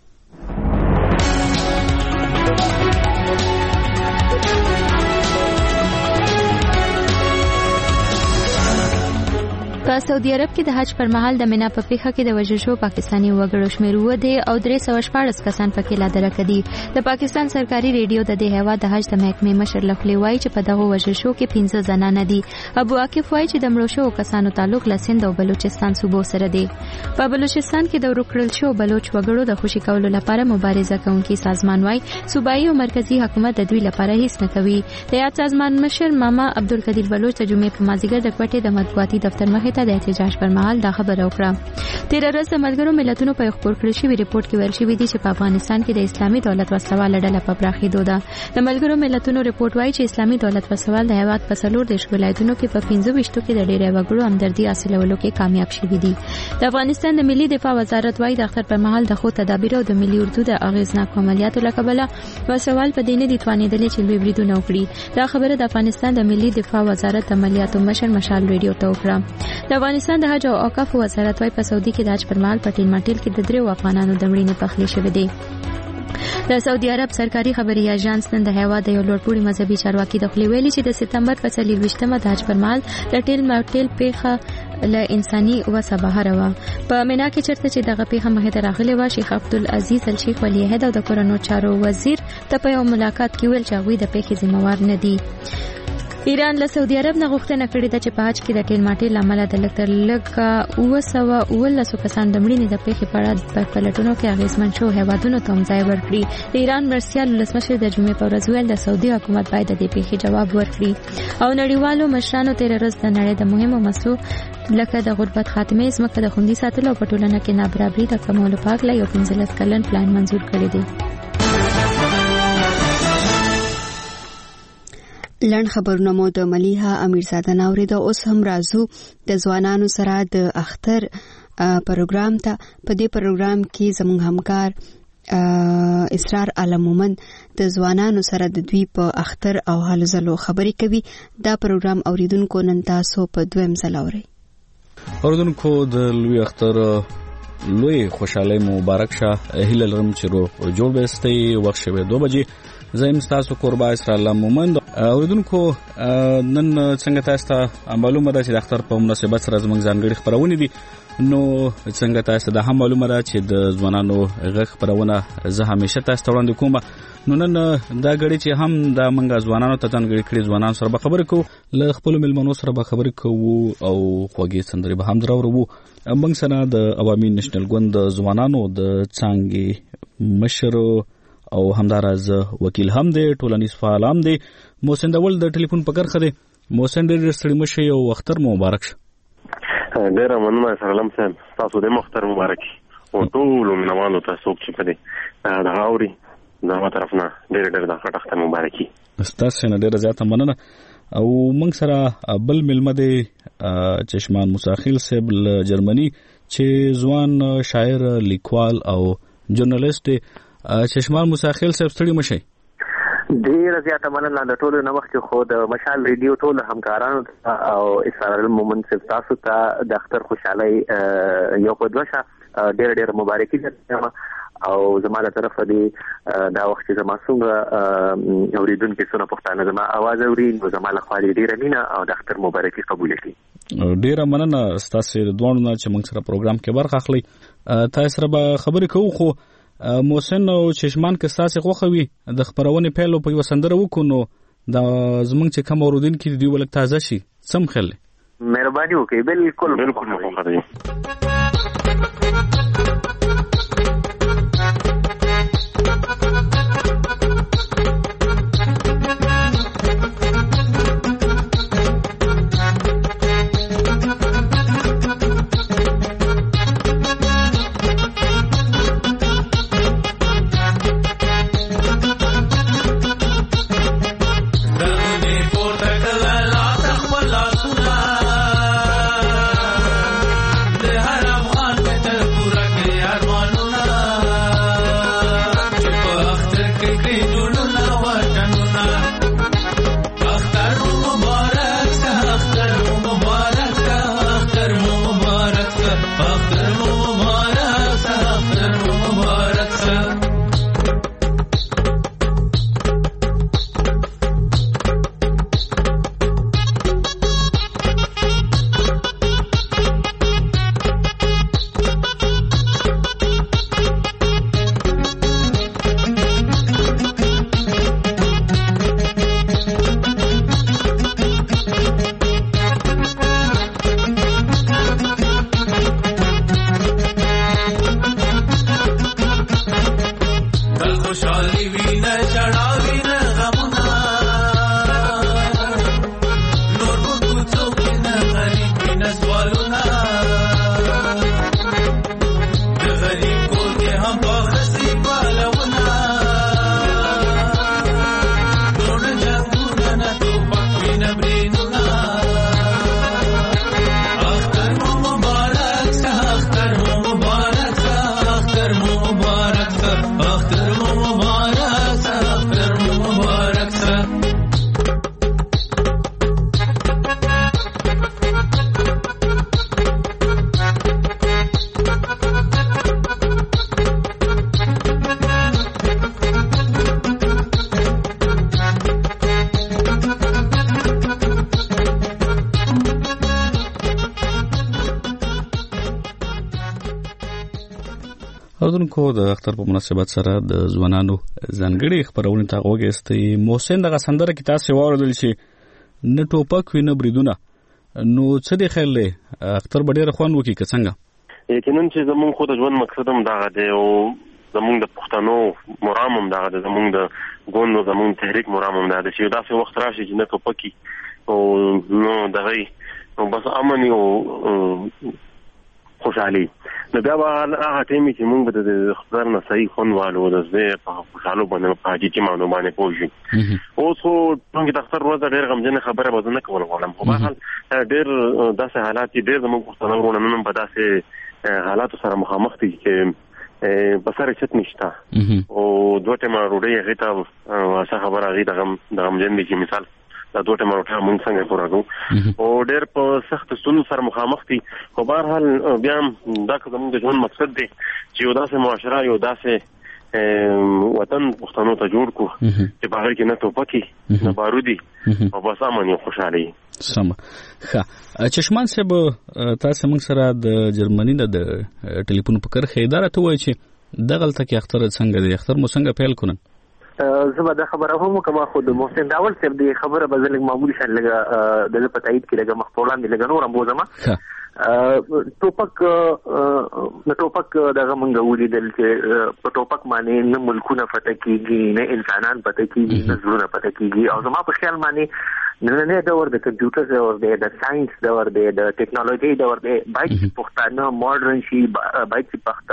په سعودي عرب کې د حج پر مهال د مینا په پیښه کې د وژل شو پاکستانی وګړو شمېر و دی او درې سوه شپاړس کسان پکې لا درک دي. د پاکستان سرکاري ریډیو د دې هیواد د حج د محکمې مشر لخوا وایي چې په دغه وژل شو کې پنځه زنانه دي. ابو عاکف وایي چې د مړو شو کسانو تعلق له سند او بلوچستان صوبو سره دی. په بلوچستان کې د ورکړل شو بلوچ وګړو د خوشي کولو لپاره مبارزه کوونکي سازمان وایي صوبایي او مرکزی حکومت د دوی لپاره هیڅ نه کوي. د یاد سازمان مشر ماما عبدالقدیر بلوچ د جمعې په مازیګر د کوټې د مطبوعاتي دفتر مخې ته د احتجاج پر مهال دا خبره وکړه. تیر ورځ د ملګرو ملتونو په خبر کړی شوی ریپورت کې ویل شوی دی چې په افغانستان کې د اسلامي دولت وسوال ډله په پراخېدو ده. د ملګرو ملتونو ریپورت وایي چې اسلامي دولت وسوال د هیواد په څلور دیش ولایتونو کې په پنځه ویشتو کې د ډېرې وګړو همدردي حاصلولو کې کامیاب شوی دی. د افغانستان د ملي دفاع وزارت وایي د اختر پر مهال د خو تدابیر او د ملي اردو د اغیزناک عملیاتو لکبله وسوال په دینه دي توانیدل چې لوی بریدونه وکړي. دا خبره د افغانستان د ملي دفاع وزارت د عملیاتو مشر مشال ریډیو ته وکړه. د افغانستان د حج او اوقاف وزارت وايي په سعودي کې د حج پر مهال پټین ماټیل کې د دریو افغانانو د مړینې پخلی شوې دي. د سعودي عرب سرکاري خبري اژانس نن د هیواد د یو لوړپوړي مذهبي چارواکي د خپل ویلي چې د سپتمبر په څلورویشتمه د حج پر مهال د ټیل ماټیل پیښه له انساني وسه بهر و. په مینا کې چرته چې دغه پیښه مخې ته راغلې و شیخ عبدالعزیز الشیخ ولی عهد او د کورونو چارو وزیر ته په یو ملاقات کې ویل چې هغوی د پیښې ذمہوار نه دي. ایران له سعودي عرب نه غوښتنه کړې ده چې په حج کې د ټیل ماټیل لامل د لکتر لګه اوه سوه اوولس کسان د مړینې د پیښې په اړه په پلټنو کې اغېزمن شو هیوادونو ته هم ځای ورکړي. د ایران مرستیال ولسمشر د جمعې په ورځ ویل د سعودي حکومت باید د دې پیښې جواب ورکړي او نړیوالو مشرانو تیر ورځ د نړۍ د مهمو مسلو لکه د غربت خاتمه ځمکه د خوندي ساتلو او په ټولنه کې نابرابري د کمولو په اړه یو پنځلس کلن پلان منظور کړی دی. لړن خبرونه مو د ملیحه امیرزاده ناوري د اوس هم راځو د ځوانانو سره د اختر پروګرام ته. په دې پروګرام کې زموږ همکار اسرار علمومن د ځوانانو سره د دوی په اختر او حال زلو خبرې کوي. دا پروګرام اوریدونکو نن تاسو په دویم ځل اورئ. اوریدونکو د لوی اختر لوی خوشاله مبارک شه. هیله لرم چې رو جوړ بهستئ. وخت شوه دو بجې. زم تاسو قربا اسرار علمومن. اوریدونکو نن څنګه تاسو ته معلومه ده چې د اختر په مناسبت سره زموږ ځانګړي خبرونه دي. نو څنګه تاسو ته هم معلومه ده چې د ځوانانو غږ خبرونه زه همیشه تاسو ته وړاندې کوم. نو نن دا غړي چې هم د منګه ځوانانو ته ځانګړي کړي ځوانان سره به خبرې کوو، له خپل ملمنو سره به خبرې کوو او خوږې سندرې به هم دراوړو. موږ سره د عوامي نېشنل ګوند د ځوانانو د څانګې مشر او همدارز وکیل هم دی، ټولنیز فعال هم دی، محسن دول د ټلیفون په کرخه دی. محسن ډېر ستړي مشه او اختر مو مبارک شه. ډېر مننه سلام صاحب، تاسو د اختر مبارک او ټول مینوالو ته څوک چې پدې د غاوري زما طرف نه ډېر ډېر د اختر مبارکي. تاسو نه ډېر زیاته مننه. او موږ سره بل ملمه دی چشمان موساخیل صاحب له جرمني چې ځوان شاعر، لیکوال او ژورنالیست دی. چشمان موساخیل صاحب ستړي مشي. ډیر زیاته مننه د ټولو نو وخت خو د مشال ریډیو ټول همکارانو او اسرار المومن صاحب تاسو ته د اختر خوشحالي یو په دوشه ډیر ډیر مبارکي درته او زموږ طرف دی دا وخت چې زما څنګه اوریدونکو څخه پښتانه زما आवाज اوري نو زما له خالي ډیر مینه او د اختر مبارکي قبول کړي. ډیر مننه تاسو د دوه نه چې موږ سره پروګرام کې برخه اخلي. تاسو سره به خبرې کوو خو محسن او چشمان که ساسي خوخوي د خبرونه پیلو په وسندره وکونو د زمونږ چې کوم اوردونکو دی ولک تازه شي سم خل مهرباني وکړئ بالکل بالکل مخاطب اوردونکو د اختر په مناسبت سره د ځوانانو ځانګړي خبرونه ته وګورئ. محسن دغه سندره کې تاسو واوریدل چې نه ټوپک وینه بریدونه نو څه دی خیر له اختر ډېر خوان وکي که څنګه یقینا چې زمون خو د ژوند مقصد هم دغه دی او زمون د پښتنو مرام هم دغه دی زمون د ګوندو زمون تحریک مرام هم دغه چې داسې وخت راشي چې نه ټوپکي او نو دغه نو بس امن او خوشحالي نو بیا به هغه ټیمې چې مونږ به د خبر نه صحیح خون والو د زه په خوشحالو باندې په حاجي کې مانو باندې پوښي اوس خو څنګه د اختر ورځ ډېر غمجن خبره به نه کول غواړم خو به حال ډېر داسې حالات ډېر زموږ پښتانه ورونه نن په داسې حالاتو سره مخامخ دي چې بسره چت نشته او دوه ټیمه روډي هغه ته واسه خبره هغه د غم د غمجن دي چې مثال دا دوه ټیمه روټه مونږ څنګه پوراګو او ډېر په سخت ستونزو سره مخامخ دي خو به هر حال بیا دا که زموږ د ژوند مقصد دی چې یو داسې معاشره یو داسې وطن پښتنو ته جوړ کړو چې په هغه کې نه ټوپکي نه بارودي او بس امن یو خوشحالي سم ښه چشمان صاحب تاسو موږ سره د جرمني د ټلیفون په کرخه اداره ته وایي چې دغلته کې اختر څنګه دی اختر مو څنګه پیل کړن زما د خبره هم کومه خود محسن داول صاحب د خبره بدل معمولی شان لګه د پتاید کې لګه مخطولان دی لګه نور امبوزما ټوپک نه ټوپک دغه مونږ ولیدل چې په ټوپک باندې نه ملکونه فتح کیږي نه انسانان فتح کیږي نه زړونه فتح کیږي او زما په خیال باندې نه نه دور د کمپیوټر دور دی د ساينس دور دی د ټیکنالوژي دور دی باید پښتانه ماډرن شي باید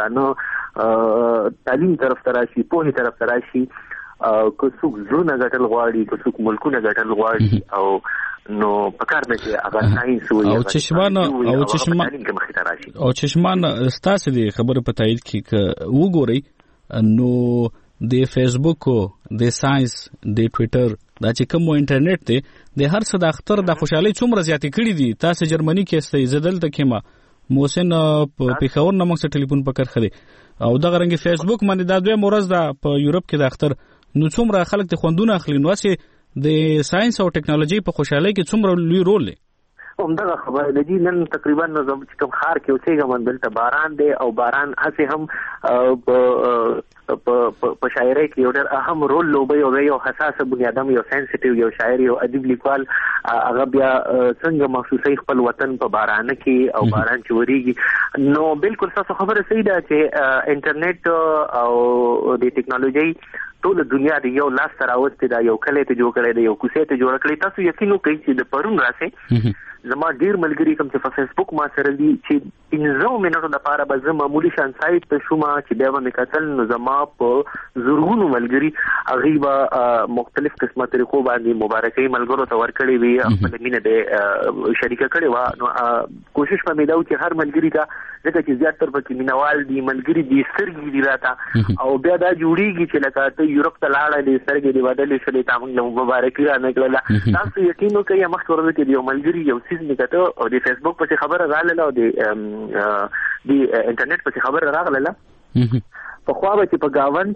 پښتانه تعلیم طرف تراشي په طرف تراشي که څوک زړونه ګټل غواړي که څوک ملکونه ګټل غواړي او نو پکار دی چې هغه ساينس وي او چشمان او چشمان او چشمان ستاسو دی خبره په تایید کې وګورئ نو د فیسبوک د ساينس د ټوئیټر دا چې کوم انټرنیټ دی د هر څه د اختر د خوشحالي څومره زیاتې کړې دي تاسو جرمني کې استې زدل ته کېما محسن په پیښور نه موږ ټلیفون پکړ خدي او دغه رنګ فیسبوک باندې دا دوه مورز ده په یورپ کې د اختر نو څومره خلک ته خوندونه اخلي نو چې د ساينس او ټیکنالوژي په خوشحالي کې څومره لوی رول لري همدغه خبره د دې نن تقریبا نظم چې کوم خار کې اوسېږم دلته باران دی او باران هسې هم په شاعرۍ کې یو ډېر اهم رول لوبوي او یو حساسه بنیادم یو سینسټیو یو شاعر یو ادیب لیکوال هغه بیا څنګه محسوسوي خپل وطن په بارانه کې او باران چې ورېږي. نو بالکل تاسو خبره صحیح ده چې انټرنیټ او د ټیکنالوژي ټول دنیا د یو لاس سره راوستې ده، یو کلی ته جوړ کړی دی، یو کوڅې ته جوړ کړی. تاسو یقین وکړئ چې د پرون راسئ زما ډیر ملګري کوم چې په فیسبوک ما سره دي چې پنځه منټو لپاره به زه معمولي شان سایت ته شوم چې بیا به مې کتل نو زما په زرګونو ملګري هغوی به مختلف قسمه طریقو باندې مبارکۍ ملګرو ته ورکړې وي، خپله مینه به شریکه کړې وه. نو کوشش به مې دا و چې هر ملګري ته ځکه چې زیاتر پکې مینهوال دي، ملګري دي، سترګې دي راته او بیا دا جوړېږي چې لکه ته یورپ ته لاړه دې سترګې دې بدلې شولې تا موږ له مبارکي را نه کړله. تاسو یقین وکړئ مخکې ورځ کې د یو ملګري یو څیز مې کته او د فیسبوک پسې خبره راغله او د د انټرنیټ پسې خبره راغله. پخوا به چې په ګاون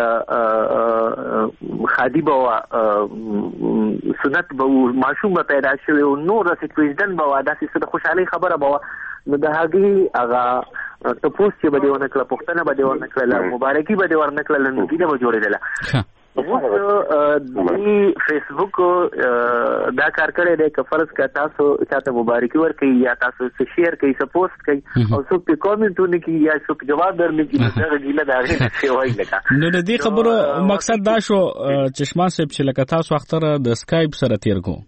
کې خادي به وه، سنت به و، ماشوم به پیدا شوی و، نور داسې کویزدن به وه، داسې څه د خوشحالۍ خبره به وه. نو د هغې هغه تپوس چې به دې ونه کړله، پوښتنه به دې ورنه کړله، مبارکي به دې ورنه کړله، نو ګیله به جوړېدله. اوس د فیسبوک دا کار کړی دی که فرض که تاسو چاته مبارکي ورکوئ یا تاسو څه شیر کوئ، څه پوسټ کوئ او څوک پرې کامنټونه کوي یا څوک جواب درنه کوي، نو دغه ګیله د هغې نه شی وایي. لکه نو د دې خبرو مقصد دا شو چشمان صاحب چې لکه تاسو اختره د سکایپ سره تیر کو،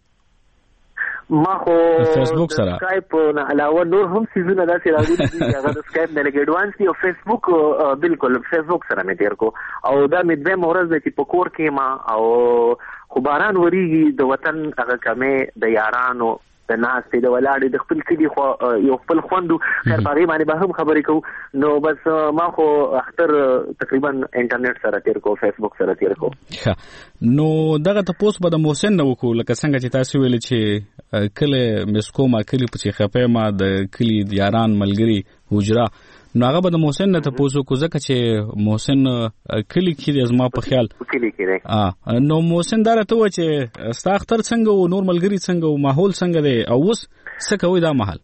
ما خو فیسبوک سره سکایپ نه علاوه نور هم سیزونه داسې راغلي دي چې هغه د سکایپ نه لږ ایډوانس دي او فیسبوک بالکل فیسبوک سره مې تیر کو او دا مې دویمه ورځ ده چې په کور کې ما او خو باران ورېږي د وطن هغه کمې د یارانو د ناستې د ولاړې د خپل کلي خو یو خپل خوندو خیر په هغې باندې به هم خبرې کوو. نو بس ما خو اختر تقریبا انټرنیټ سره تیر کو، فیسبوک سره تیر کو. نو دغه تپوس به د محسن نه وکړو لکه څنګه چې تاسو ویل چې کله مسکوما کلی پسې خپه ما د کلی یاران ملګري حجره، نو هغه به د محسن نه تپوس وکړو ځکه چې محسن کلی کې دی زما په خیال کلی کې دی. نو محسن دا راته ووایه چې ستا اختر څنګه و، نور ملګري څنګه و، ماحول څنګه دی او اوس څه کوئ دا مهال؟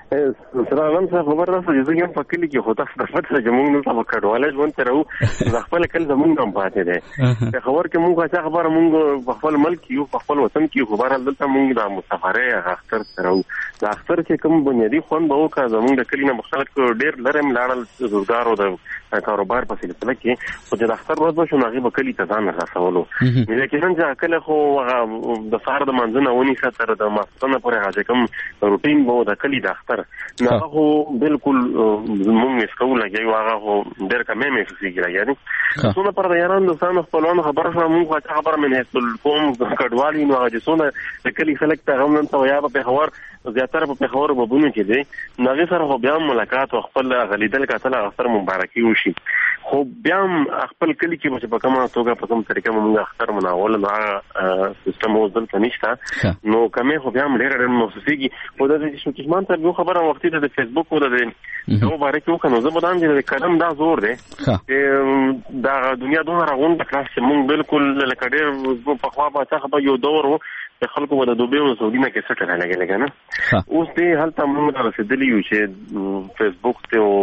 سره نن څه خبر راځي چې زه یم په کلی کې خو تاسو د فتره چې موږ نن په کډواله ژوند ته راو د خپل کل زمونږ هم پاتې دی. د خبر کې موږ څه خبره موږ په خپل ملک یو په خپل وطن کې خو بهر دلته موږ د مسافرۍ اختر سره راو. د اختر چې کوم بنیادي خوند به وکړه زمونږ د کلی نه مختلف ډېر لرې هم لاړل روزګار او د کاروبار په سلسله کې، خو چې د اختر ورځ به شو نو هغې به کلي ته ځان رسولو. یقینا چې کله خو هغه د سهار د لمانځه نه ونیسه تر د ماسپښینه پورې هغه چې کوم روټین به و د کلي د اختر نو هغه خو بالکل مونږ مس کوو لګیا هغه خو ډېر کمې محسوسېږي لګیا دي. څونه پر د یارانو دوستانو خپلوانو خبره شوه مونږ خو څه خبره مې هېڅ کوم کډوالي نو هغه چې څونه د کلي خلک ته هم نن ته یا په پېښور زیاتره په پېښور ببونو کې دی نو هغې سره خو بیا هم ملاقات او خپل هغه لیدل کتل هغه سره مبارکي وشي. خو بیا هم خپل کلي کې به چې په کومه توګه په کوم طریقه به مونږ اختر مناول نو هغه سیسټم اوس دلته نشته نو کمې خو بیا هم ډېره ډېر محسوسېږي. خو دا چې چشمان صاحب یو خبره وختي د فیسبوک او د هغو باره کې وکړه نو زه به دا هم چې د قلم دا زور دی چې دا دنیا دومره راغونډه کړه چې مونږ بالکل لکه ډېر پخوا به څه به یو دور و د خلکو به د دوبۍ او سعودي نه کیسټ رالګېږي لکه نه اوس دی هلته مونږ ته رسېدلي یو چې فیسبوک ته او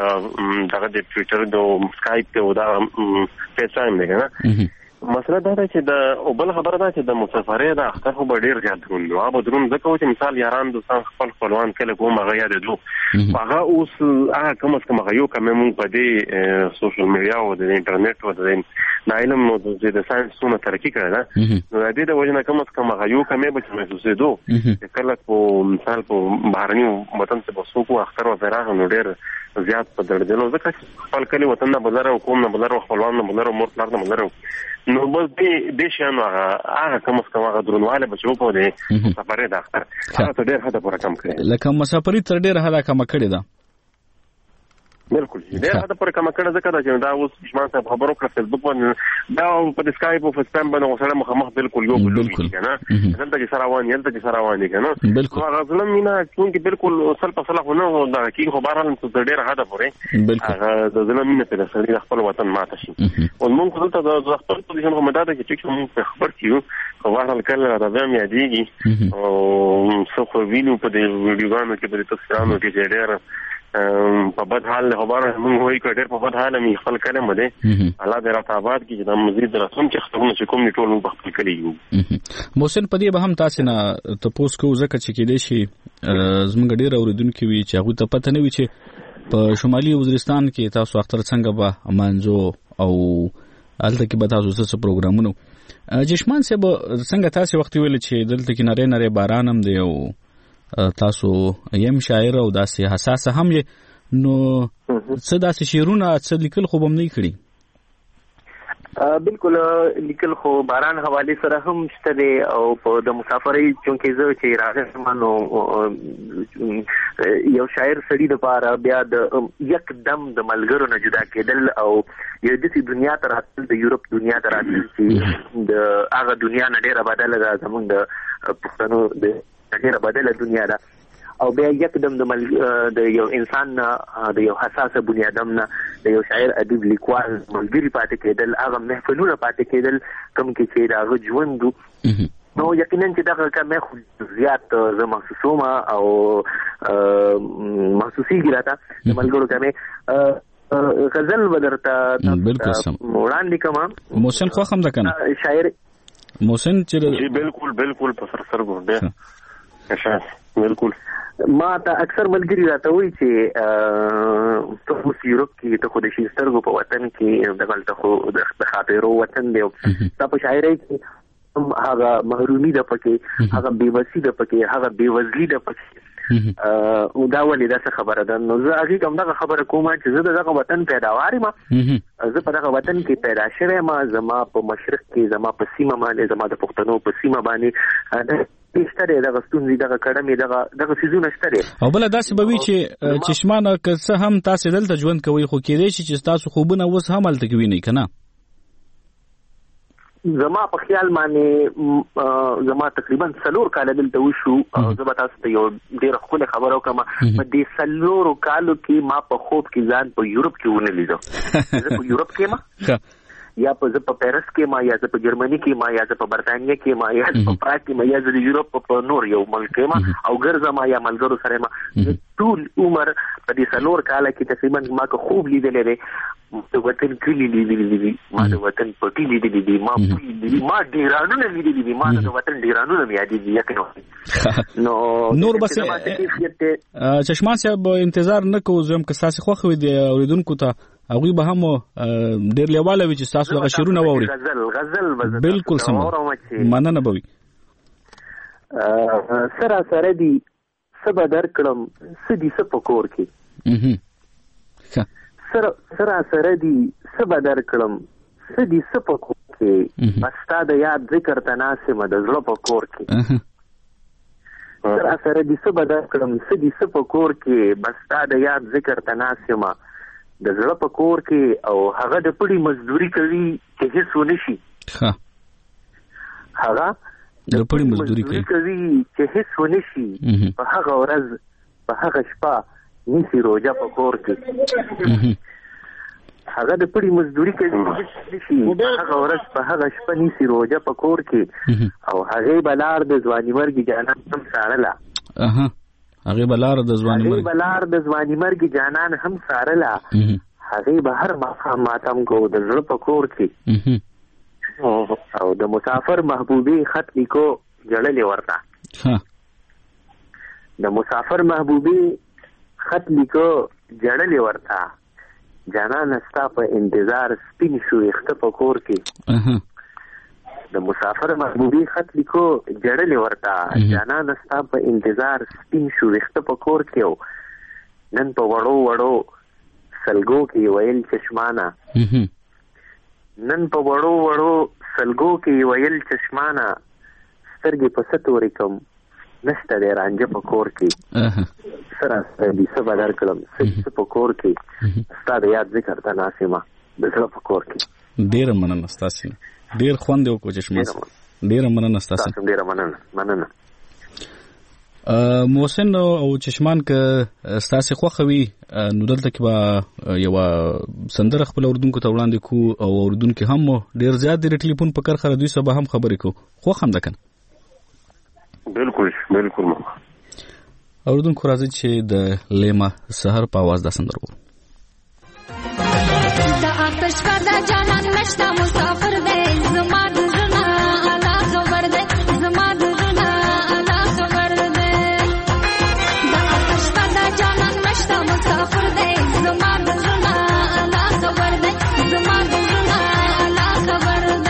دغه د ټویټر د سکایپ ته او دغه فیس ټایم دی که نه مسله دا ده چې د او بل خبره ده چې د مسافرۍ د اختر خو به ډېر زیات دروند وي. هغه به دروند ځکه و چې مثال یاران دوستان خپل خپلوان کله کوم هغه یادېدو خو هغه اوس هغه کم از کم هغه یو کمې مونږ په دې سوشل میډیا او د انټرنیټ او د علم او د ساینس څومره ترقي کړې ده نو د دې د وجې نه کم از کم هغه یو کمې به چې محسوسېدو چې کله په مثال په بهرني وطن څخه به څوک اختر ورته راغی نو ډېر زیات په دردېدلو ځکه چې خپل کلي وطن نه به لرو قوم نه به لرو خپلوان نه به لرو مور پلار نه به لرو نو بس دې دې شیانو هغه هغه کم از کم هغه درونوالی به چې وکړو د مسافرۍ د اختر هغه ته ډېر حده پوره کم کړی لکه مسافري تر ډېره حده کمه کړې ده. بالکل ډېر حد پورې کم کړه ځکه دا چې دا اوس شمان صاحب خبرو کړه فیسبوک باندې دا په اسکایپ او فیسبوک باندې سره مخامخ بالکل یو بل وی کنه دلته چې سره وانی دلته چې سره وانی کنه هغه ظلم مینا چې بالکل اصل په صلاح نه دا کی خبره هم ډېر حد پورې هغه د ظلم مینا په سړي خپل وطن ماته شي او موږ دلته د خپل پوزیشن هم دا چې موږ خبر کیو خبره کله دا هم یادېږي او څو خو وینو په دې ویډیوګانو کې په تصویرونو کې ډېر په بد حال خبره موږ وایو کډر په بد حال می خپل کلمه ده الله دې راته آباد کړي چې د مزید رسوم چې خپلونه چې کوم ټول موږ خپل کړي یو محسن په دې به هم تاسو نه تاسو کو زکه چې کې دي شي زموږ ډیر اوریدونکو وی چې هغه ته پته نه وی چې په شمالي وزیرستان کې تاسو اختر څنګه به مانځو او الته کې به تاسو څه پروګرامونه جشمان صاحب څنګه تاسو وخت ویل چې دلته کې نری نری باران هم دی او تاسو یم شاعر او داسې حساس هم یې نو څه داسې شعرونه څه لیکل خو هم نه کړی بالکل لیکل خو باران حواله سره هم شته او په د مسافرۍ چونکې زه چې راغلم نو یو شاعر سړي د پاره بیا د یک دم د ملګرو نه جدا کېدل او یو د دنیا ته راتل د یورپ دنیا ته راتل چې د هغه دنیا نه ډېره بدله ده زموږ د پښتنو د ډېره بدله دنیا ده او بیا یکدم د مل د یو انسان نه د یو حساسه بنیادم نه د یو شاعر ادیب لیکوال ملګری پاتې کېدل هغه محفلونه پاتې کېدل کوم کې چې دا ژوند نو یقینا چې دا کومه خو زیات زه محسوسوم او محسوسیږي راته د ملګرو کومه غزل بدرته بالکل سم وړاندې کوم محسن خو هم ده کنه شاعر محسن چې جی بالکل بالکل په سر سر ګورډه ښه بالکل ما ته اکثر ملګری راته وایي چې ته اوس یورپ کې ته خو د شیسترګو په وطن کې دغلته خو د خاطرو وطن دی دا په شاعرۍ کې هغه محرومي ده پکې هغه بېوسي ده پکې هغه بېوزلي ده پکې او دا ولې دا څه خبره ده نو زه هغې کوم دغه خبره کوم چې زه د دغه وطن پیداوار یم زه په دغه وطن کې پیدا شوی یم زما په مشرق کې زما په سیمه باندې زما د پښتنو په سیمه باندې شته دغه ستونزې دغه کړمې دغه دغه سیزونه شته او بل داسې به وي چې چشمانه که څه هم تاسو دلته ژوند کوئ خو کېدای شي چې تاسو خوبونه اوس هم هلته کې وینئ که نه زما په خیال باندې زما تقریبا څلور کاله دلته وشو او زه به تاسو ته یو ډېره ښکلې خبره وکړم په دې څلورو کالو کې ما په خوب کې ځان په یورپ کې ونه لیدو زه په یورپ کې ما یا په زه په پیرس کې ما یا زه په جرمني کې ما یا زه په برتانیا کې ما یا په پراګ کې ما یا زه د یورپ په نور یو ملک کې ما او ګرځم یا ملګرو سره ما ټول عمر په دې څلور کاله کې تقریبا ما که خوب لیدلی دی د وطن کلي لیدلی دي ما د وطن پټي لیدلی دي ما لیدلی ما ډیرانونه لیدلی دي ما د وطن ډیرانونه مې یادېږي یقینا نو نور بس چشمان صاحب انتظار نه کوو زه هم که ستاسې خوښ وي د اورېدونکو ته هغوی به هم ډېر لیواله وي چې ستاسو دغه شعرونه واوري غزل غزل به بالکل سمه مننه به وي سره سره دي څه به درکړم څه دي څه په کور کې سره سره دي څه به درکړم څه دي څه په کور کې بس ستا د یاد ذکر ته ناست یم د زړه په کور کې سره سره دي څه به درکړم څه دي څه په کور کې بس ستا د یاد ذکر ته ناست یم د زړه په کور کې او هغه د پړي مزدوري کوي چې هیڅ ونه شي هغه د پړي مزدوري کوي چې هیڅ ونه شي په هغه ورځ په هغه شپه نیسي روژه په کور کې هغه د پړي مزدوري کوي چې هیڅ ونه شي په هغه ورځ په هغه شپه نیسي روژه په کور کې او هغې به لار د ځواني مرګې جانان هم څارله هغې به لار د ځواني هغې به لار د ځواني مرګې جانان هم څارله هغې به هر ماښام ماتم کو د زړه په کور کې او د مسافر محبوبې خط لیکو جړلې ورته د مسافر محبوبې خط لیکو جړلې ورته جانان ستا په انتظار سپین شو ویښته په کور کې د مسافر محبوبې خط لیکو جړلې ورته جانان ستا په انتظار سپین شو ویښته په کور کې نن په وړو وړو سلګو کې ویل چشمانه نن په وړو وړو سلګو کې ویل چشمانه سترګې په څه تورې کم نشته دی رانجه په کور کې سره دې څه به درکړم څه په کور کې ستا د یاد ذکر ته ناسمه د زړه په کور کې. ډېره مننه ستاسې نه، ډېر خوند یې وکړو چشمان صاحب، ډېره مننه ستاسې. ډېره مننه مننه. محسن او چشمان که ستاسې خوښه وي نو دلته کې به یوه سندره خپل اورېدونکو ته وړاندې کړو او اورېدونکي هم ډېر زیات دي د ټلیفون په کرښه دوی سره به هم خبرې کوو. خوښ هم ده که نه؟ بالکل بالکل. اورېدونکو راځي چې د لیما سحر په اواز دا سندره وو. د اختر شپه د جانان نشته مسافر دی زما د زړه الله خبر دی زما د زړه الله خبر دی. د اختر شپه د جانان نشته مسافر دی زما د زړه الله خبر دی زما د زړه الله خبر دی.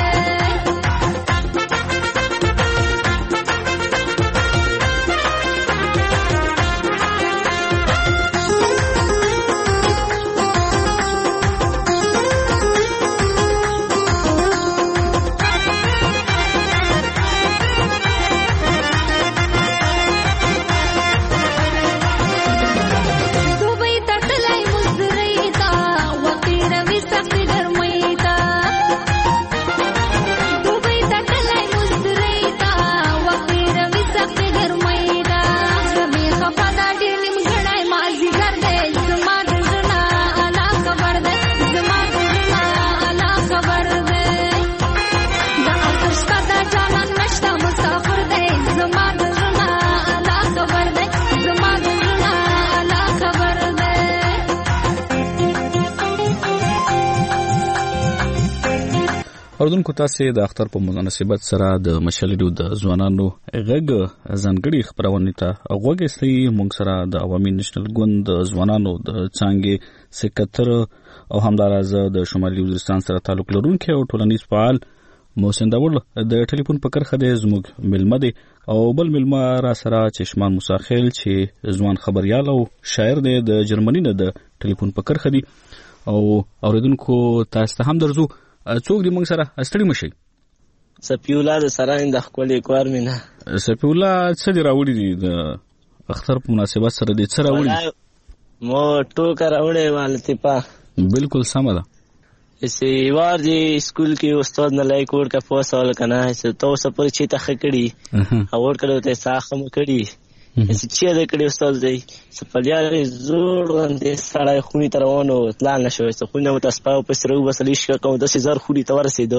اردوونکو تاسې د اختر په مناسبت سره د مشعل ریډیو د ځوانانو غږ ځانګړي خپرونې ته غوږ ایستی. موږ سره د عوامي نېشنل ګوند د ځوانانو د څانګې سکتر او همداراز د شمالي وزیرستان سره تعلق لرونکی او ټولنیز فعال محسن داوړ د ټلیفون په کرښه دی زموږ میلمه دی، او بل میلمه را سره چشمان موسی خیل چې ځوان خبریال او شاعر دی د جرمني نه د ټلیفون په کرښه دی. او اورېدونکو تاسو ته هم درځو څوک دی موږ سره ستړي مشي. سپیولا د سراین د خپلې کور مینه. سپیولا څه دی راوړي دي د اختر په مناسبت سره دي څه راوړي؟ مو ټوکه راوړې والته په بالکل سمه ده. اسی وار دی سکول کې استاد نه لای کوړ کا پوسول کنه چې تو سپر چې ته کړي اور کړو ته ساخه م کړي چې د کړي استاد دی سپلیاري زوړ باندې سړی خونی تر ونه تلا نشو چې خونی مو تاسو په پسرو وسلیش کوم د سزار خونی ته ورسېدو.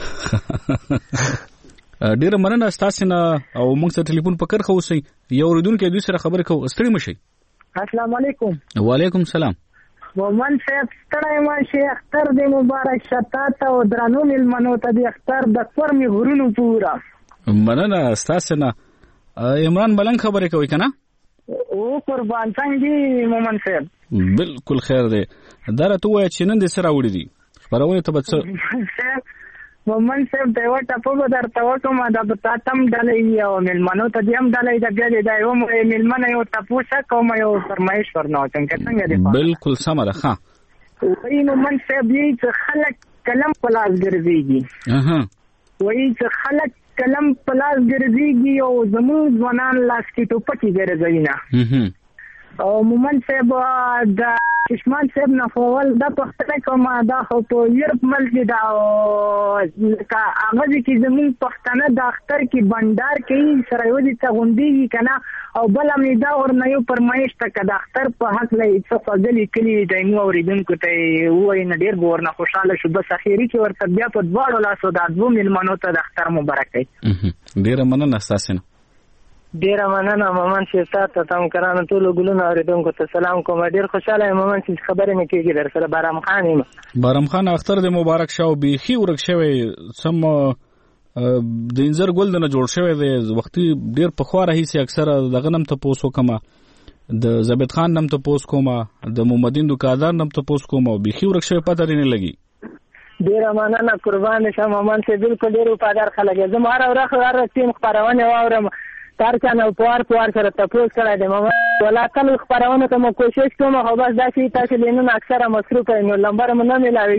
ډیره مننه تاسو نه او موږ سره ټلیفون په کرخه اوسئ. یو ورودونکو دوی سره خبرې کوو ستړي مشي. السلام علیکم. وعلیکم السلام. ومن صاحب ستړی ماشي اختر دې مبارک شتات او درنو ملمنو ته د اختر د فرمی غرونو پورا. مننه تاسو نه. عمران ملنګ خبرې کوي کنه؟ او قربان څنګه مومن صاحب؟ بالکل خیر دی. دا راته وایي چې نن دې سره وړي دي خبرونه ته بڅ مومن صاحب دا وټه په درته وکم دا په تام ډلې او ملمنو ته دې هم ډلې دا بیا دا یو ملمنه یو تاسو کوم یو فرمایش ورنو څنګه څنګه دی؟ بالکل سم ده. ها وای مومن صاحب یې خلک کلم پلاس ګرځيږي. اها وای چې خلک کلم پلاس ګرځيږي او زموږ ځوانان لاس کې ټوپکې ګرځوي نه. او مومن صاحب د چشمان صاحب نه فول دا پښتنه کوم دا خو په یورپ ملک دا کا هغه کې زموږ پښتنه د اختر کې بندر کې سره یو دي ته غونډي کنه. او بل مې دا ورنه یو فرمایش ته کده اختر په حق لې څه فضلې کلی د نو اوریدونکو ته وای نه ډیر ورنه خوشاله شو. بس اخیری کې ورته بیا په دواړو لاسو د دوه ملمنو ته د اختر مبارک وي. ډیر مننه تاسو نه. ډیر مننه مومن چې تاسو ته هم کرانه ټول ګلونه اوریدونکو ته سلام کوم. ډیر خوشاله یم مومن چې خبرې مې کېږي در سره. بارام خان یم. بارام خان اختر دې مبارک شاو. بیخي ورک شوی سم د انځر ګل نه جوړ شوی دی. وختي ډیر په خو راهي اکثر دغه نم ته پوسو کما د زبید خان نم ته پوس کوما د محمدین دکاندار نم ته پوس کوما بیخي ورک شوی پته نه لګي. ډیر مننه قربان شم مومن چې بالکل ډیر وفادار خلک زم هر ورځ هر ټیم خبرونه واورم تر څنګه پوار پوار سره تاسو کړه د ماما ولا کله خبرونه ته مو کوشش کوم. خو بس دا چې تاسو لینو اکثره مصروف یم نمبر مونږ نه ملاوي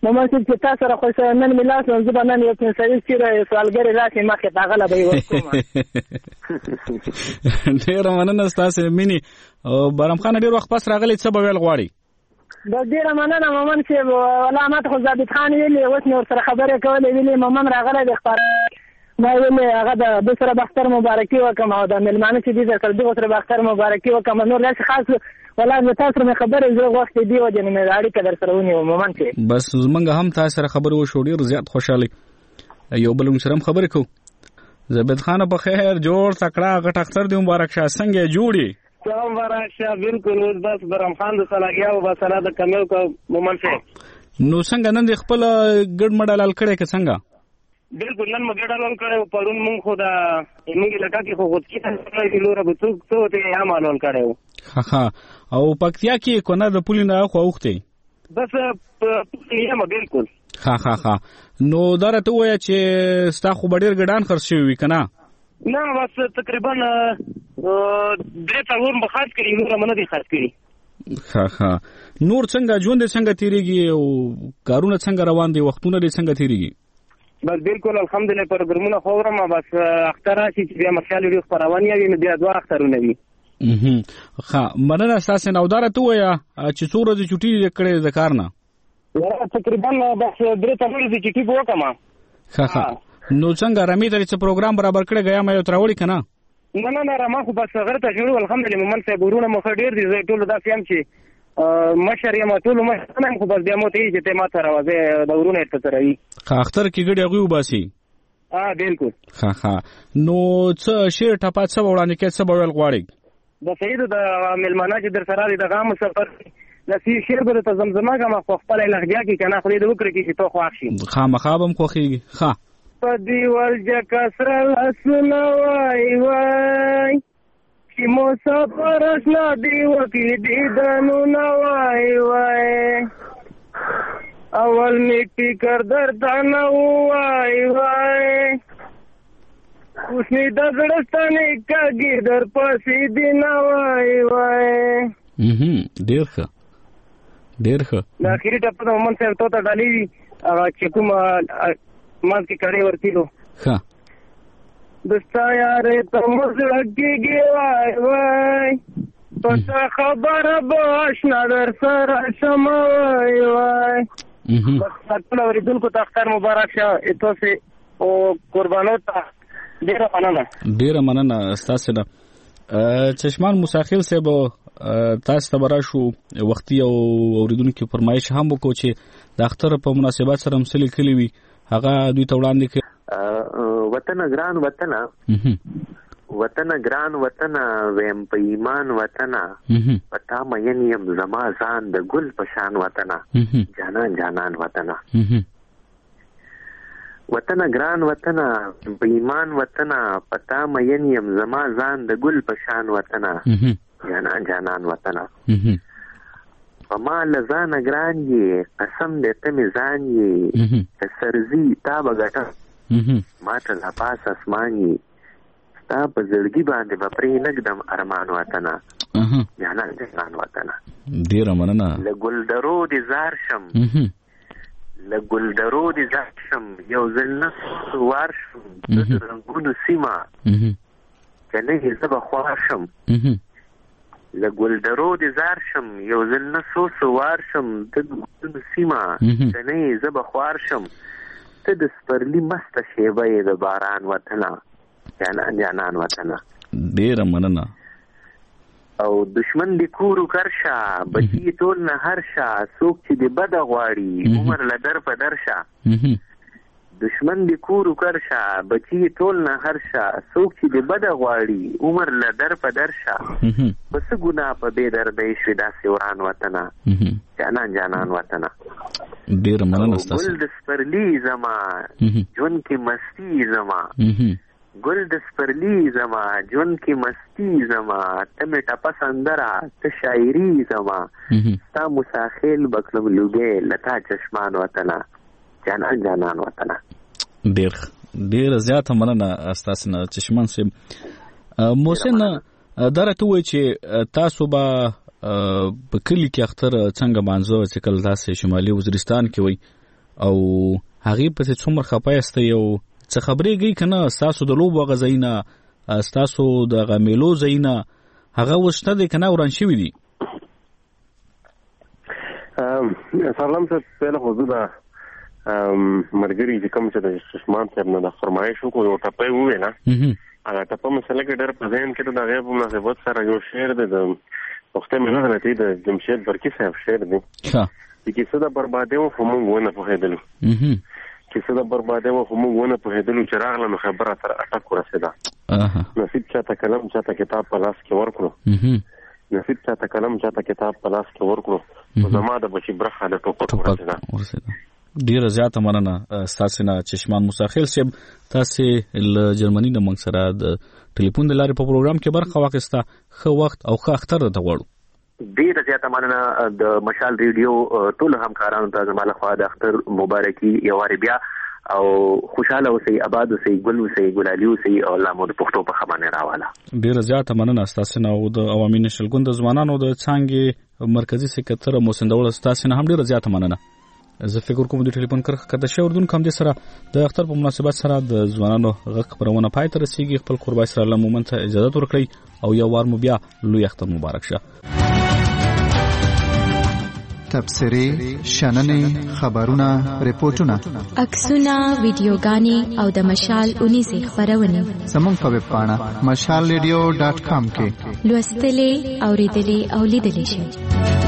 مومن چې تاسو سره خو نن ملاس نن زه به نن یو پنځه سیره سوالګر راشي مخې ته غلا به ورکوم. ډېر مننه ستاسو مینی برام خان ډېر وخت پس راغلی څه به ویل غواړي؟ د ډېر مننه مومن چې علامات خو ضابط خان ویلي اوس نور سره خبرې کولې ویلي مومن راغلی د خبر ما ویلي هغه د سره بختر مبارکي وکم او د ملمانه چې دې سره د سره بختر مبارکي وکم نور داسې خاص ولا زه تاسو سره خبرې زه غوښتې دی او جنې مې اړیکه در سره ونیو مومن چې بس زمونږ هم تاسو سره خبرې وشو ډېر زیات خوشاله یو بل سره خبرې کوو. زبید خان په خیر جوړ تکړه غټ اختر دی مبارک شه څنګه جوړي؟ سلام مبارک شه بالکل اوس بس برام خان د صلاحیا او بسلا د کمیو کو مومن شه نو څنګه نن خپل ګډ مډال کړي که څنګه؟ بالکل نن مګړه لون کړو پرون مونږ خو دا موږ لکه کې خو خود کې څه لور به څوک څه ته یا مالون کړو. ها او پکتیا کې کونه د پولینا خو اوخته بس یم بالکل. ها ها ها نو درته وای چې ستا خو ډېر ګډان خرڅ شوی کنه؟ نه بس تقریبا درې څلور بخاص کړي نور منه دي خاص کړي. ها ها نور څنګه ژوند څنګه تیریږي او کارونه څنګه روان دي وختونه دي څنګه تیریږي؟ بس بالکل الحمدلله پروګرامونه خورم بس اختر شي چې بیا مخالي لري خبرونه وي نو بیا دوه اخترونه وي. اها ها مننه اساس نه وداره ته ویا چې څو ورځې چټي کړې د کار نه؟ تقریبا بس درې څلور ورځې چټي وکم. ها ها نو څنګه رمې درې څه پروګرام برابر کړی غیا مې تراوړی کنه؟ نه نه نه رما خو بس غره ته جوړ الحمدلله مومن صاحب ورونه مخ ډیر دي زه ټول داسې هم چې مشر یم ټول مشر خو بس بیا مو ته چې ته ما ته راوځي د ورونه ته تروي. ها اختر کې ګډي غو باسي. ها بالکل. ها ها نو څه شیر ټپا څه وړاندې کې څه بوول غواړي؟ د سید د ملمانه چې در سره د غام سفر د سی شیر به ته زمزمه کوم خو خپل لهجه کې کنه خو دې وکړي چې تو خو اخشي. خامخابم خوخيږي. ها په دیوال جکسر لاسونه وای وای چې مسافر اسنا دی وکي دي دنونه وای وای اول می فکر درته وای وای اوس می د زړستانه کګي در پسې دی نه وای وای. اها ډیر ښه ډیر ښه. د اخیری ټپ د مومن صاحب ته ډالې هغه چې کوم مال کې کړي ورتیلو. ها دستا یارې ته مزړګي وای وای پتا خبره به آشنا در سره شم وای وای. ټول اوریدونکو ته اختر مبارک شه تاسو او قربانو ته ډیره مننه. ډیره مننه تاسو ته. چشمان مساخیل صاحب تاسو ته براشو وختي او اوریدونکو فرمایش هم وکړو چې د اختر په مناسبت سره مسلې کلی وي هغه دوی ته وړاندې کړ. وطن ګران وطن وطن ګران وطن ویم په ایمان وطن پتا مې یم زما ځان د ګل په شان وطن جانان جانان وطن وطن ګران وطن په ایمان وطن پتا مې یم زما ځان د ګل په شان وطن جانان جانان وطن پما لزان ګران یې قسم دې ته مې ځان یې سرزي تا بغټه ما ته لا پاس اسماني ستا په زړګي باندې به پرې نګدم ارمان وطن جانان جانان وطن. ډیره مننه. لګل درو دي زار شم لګل درو دي زار شم یو ځل نس وار شم د رنگونو سیما کنه یې زبا خوار شم لګل درو دي زار شم یو ځل نس وار شم د رنگونو سیما کنه یې زبا خوار شم ته د سپرلی مست شیبه د باران وطن جانان جانان وطن. ډیره مننه. او دشمن دی کورو کرشا بچی ټول نه هرشا څوک چې دی بد غواړي عمر لدر په درشا دشمن دی کورو کرشا بچی ټول نه هرشا څوک چې دی بد غواړي عمر لدر په درشا بس ګنا په بے دردی شي داسې وران وطن جانان جانان وطن. ډیر مننه تاسو. ګل د سپرلی زما ژوند کې مستی زما ګل د سپرلی زما ژوند کې مستی زما ته مې ټپه سندره ته شاعري زما ستا مساخیل بکلم لوګې لتا چشمان وطن جانان جانان وطن. ډیر ډیر زیاته مننه تاسو نه چشمان صاحب. محسن درته وای چې تاسو به په کلی کې اختر څنګه مانځو چې کله تاسو شمالي وزیرستان کې وای او هغه په څومره خپایسته یو څه خبرې گئی کنه تاسو د لوب غزینا تاسو د غمیلو زینا هغه وشته د کنه وران شوی دي ام سلام ته په حضور دا مرګري چې کوم چې د ششمان صاحب نه د فرمایش کو یو ټپه وې نه هغه ټپه مسله کې ډېر په ذهن کې د هغه په مناسبت سره یو شعر دی د وخته مې نه راته د جمشید برکی صاحب شعر دی چې څه د بربادي او فهمون ونه په هدلو چې څه د بربادي او فهمون ونه په هدلو چې راغله نو خبره تر اټک ورسېده نصیب چاته کلم چاته کتاب په لاس کې ورکړو نصیب چاته کلم چاته کتاب په لاس کې ورکړو زما د بچی برخه د ټوپک ورسېده ډیره زیاته مننه تاسو نه چشمان موسی خیل صاحب تاسو ل جرمني د موږ سره د ټلیفون د لارې په پروګرام کې برخه واخیسته خو وخت او خو اختر ته وړو ډیره زیاته مننه د مشال ریډیو ټول همکارانو ته زماله خوا د اختر مبارکي یو واری بیا او خوشاله اوسئ آباد اوسئ ګل اوسئ ګلالي اوسئ او الله مو د پښتو په خبرونه راواله ډیره زیاته مننه تاسو نه او د عوامي نشل ګوند ځوانانو د څنګه مرکزی سکرټر موسندول تاسو نه هم ډیره زیاته مننه زه فکر کوم د ټلیفون کرخه کده شو اردن کوم د سره د اختر په مناسبت سره د ځوانانو غږ خبرونه پای ته رسیدي خپل قربای سره له مومنت اجازه ورکړي او یو وار مو بیا لوی اختر مبارک شه تبصره شننه خبرونه رپورټونه عکسونه ویډیوګانې او د مشال اونیزه خبرونه زموږ په ویب پاڼه مشال ریډیو ډاټ کام کې لوستلې اوریدلې او لیدلې شئ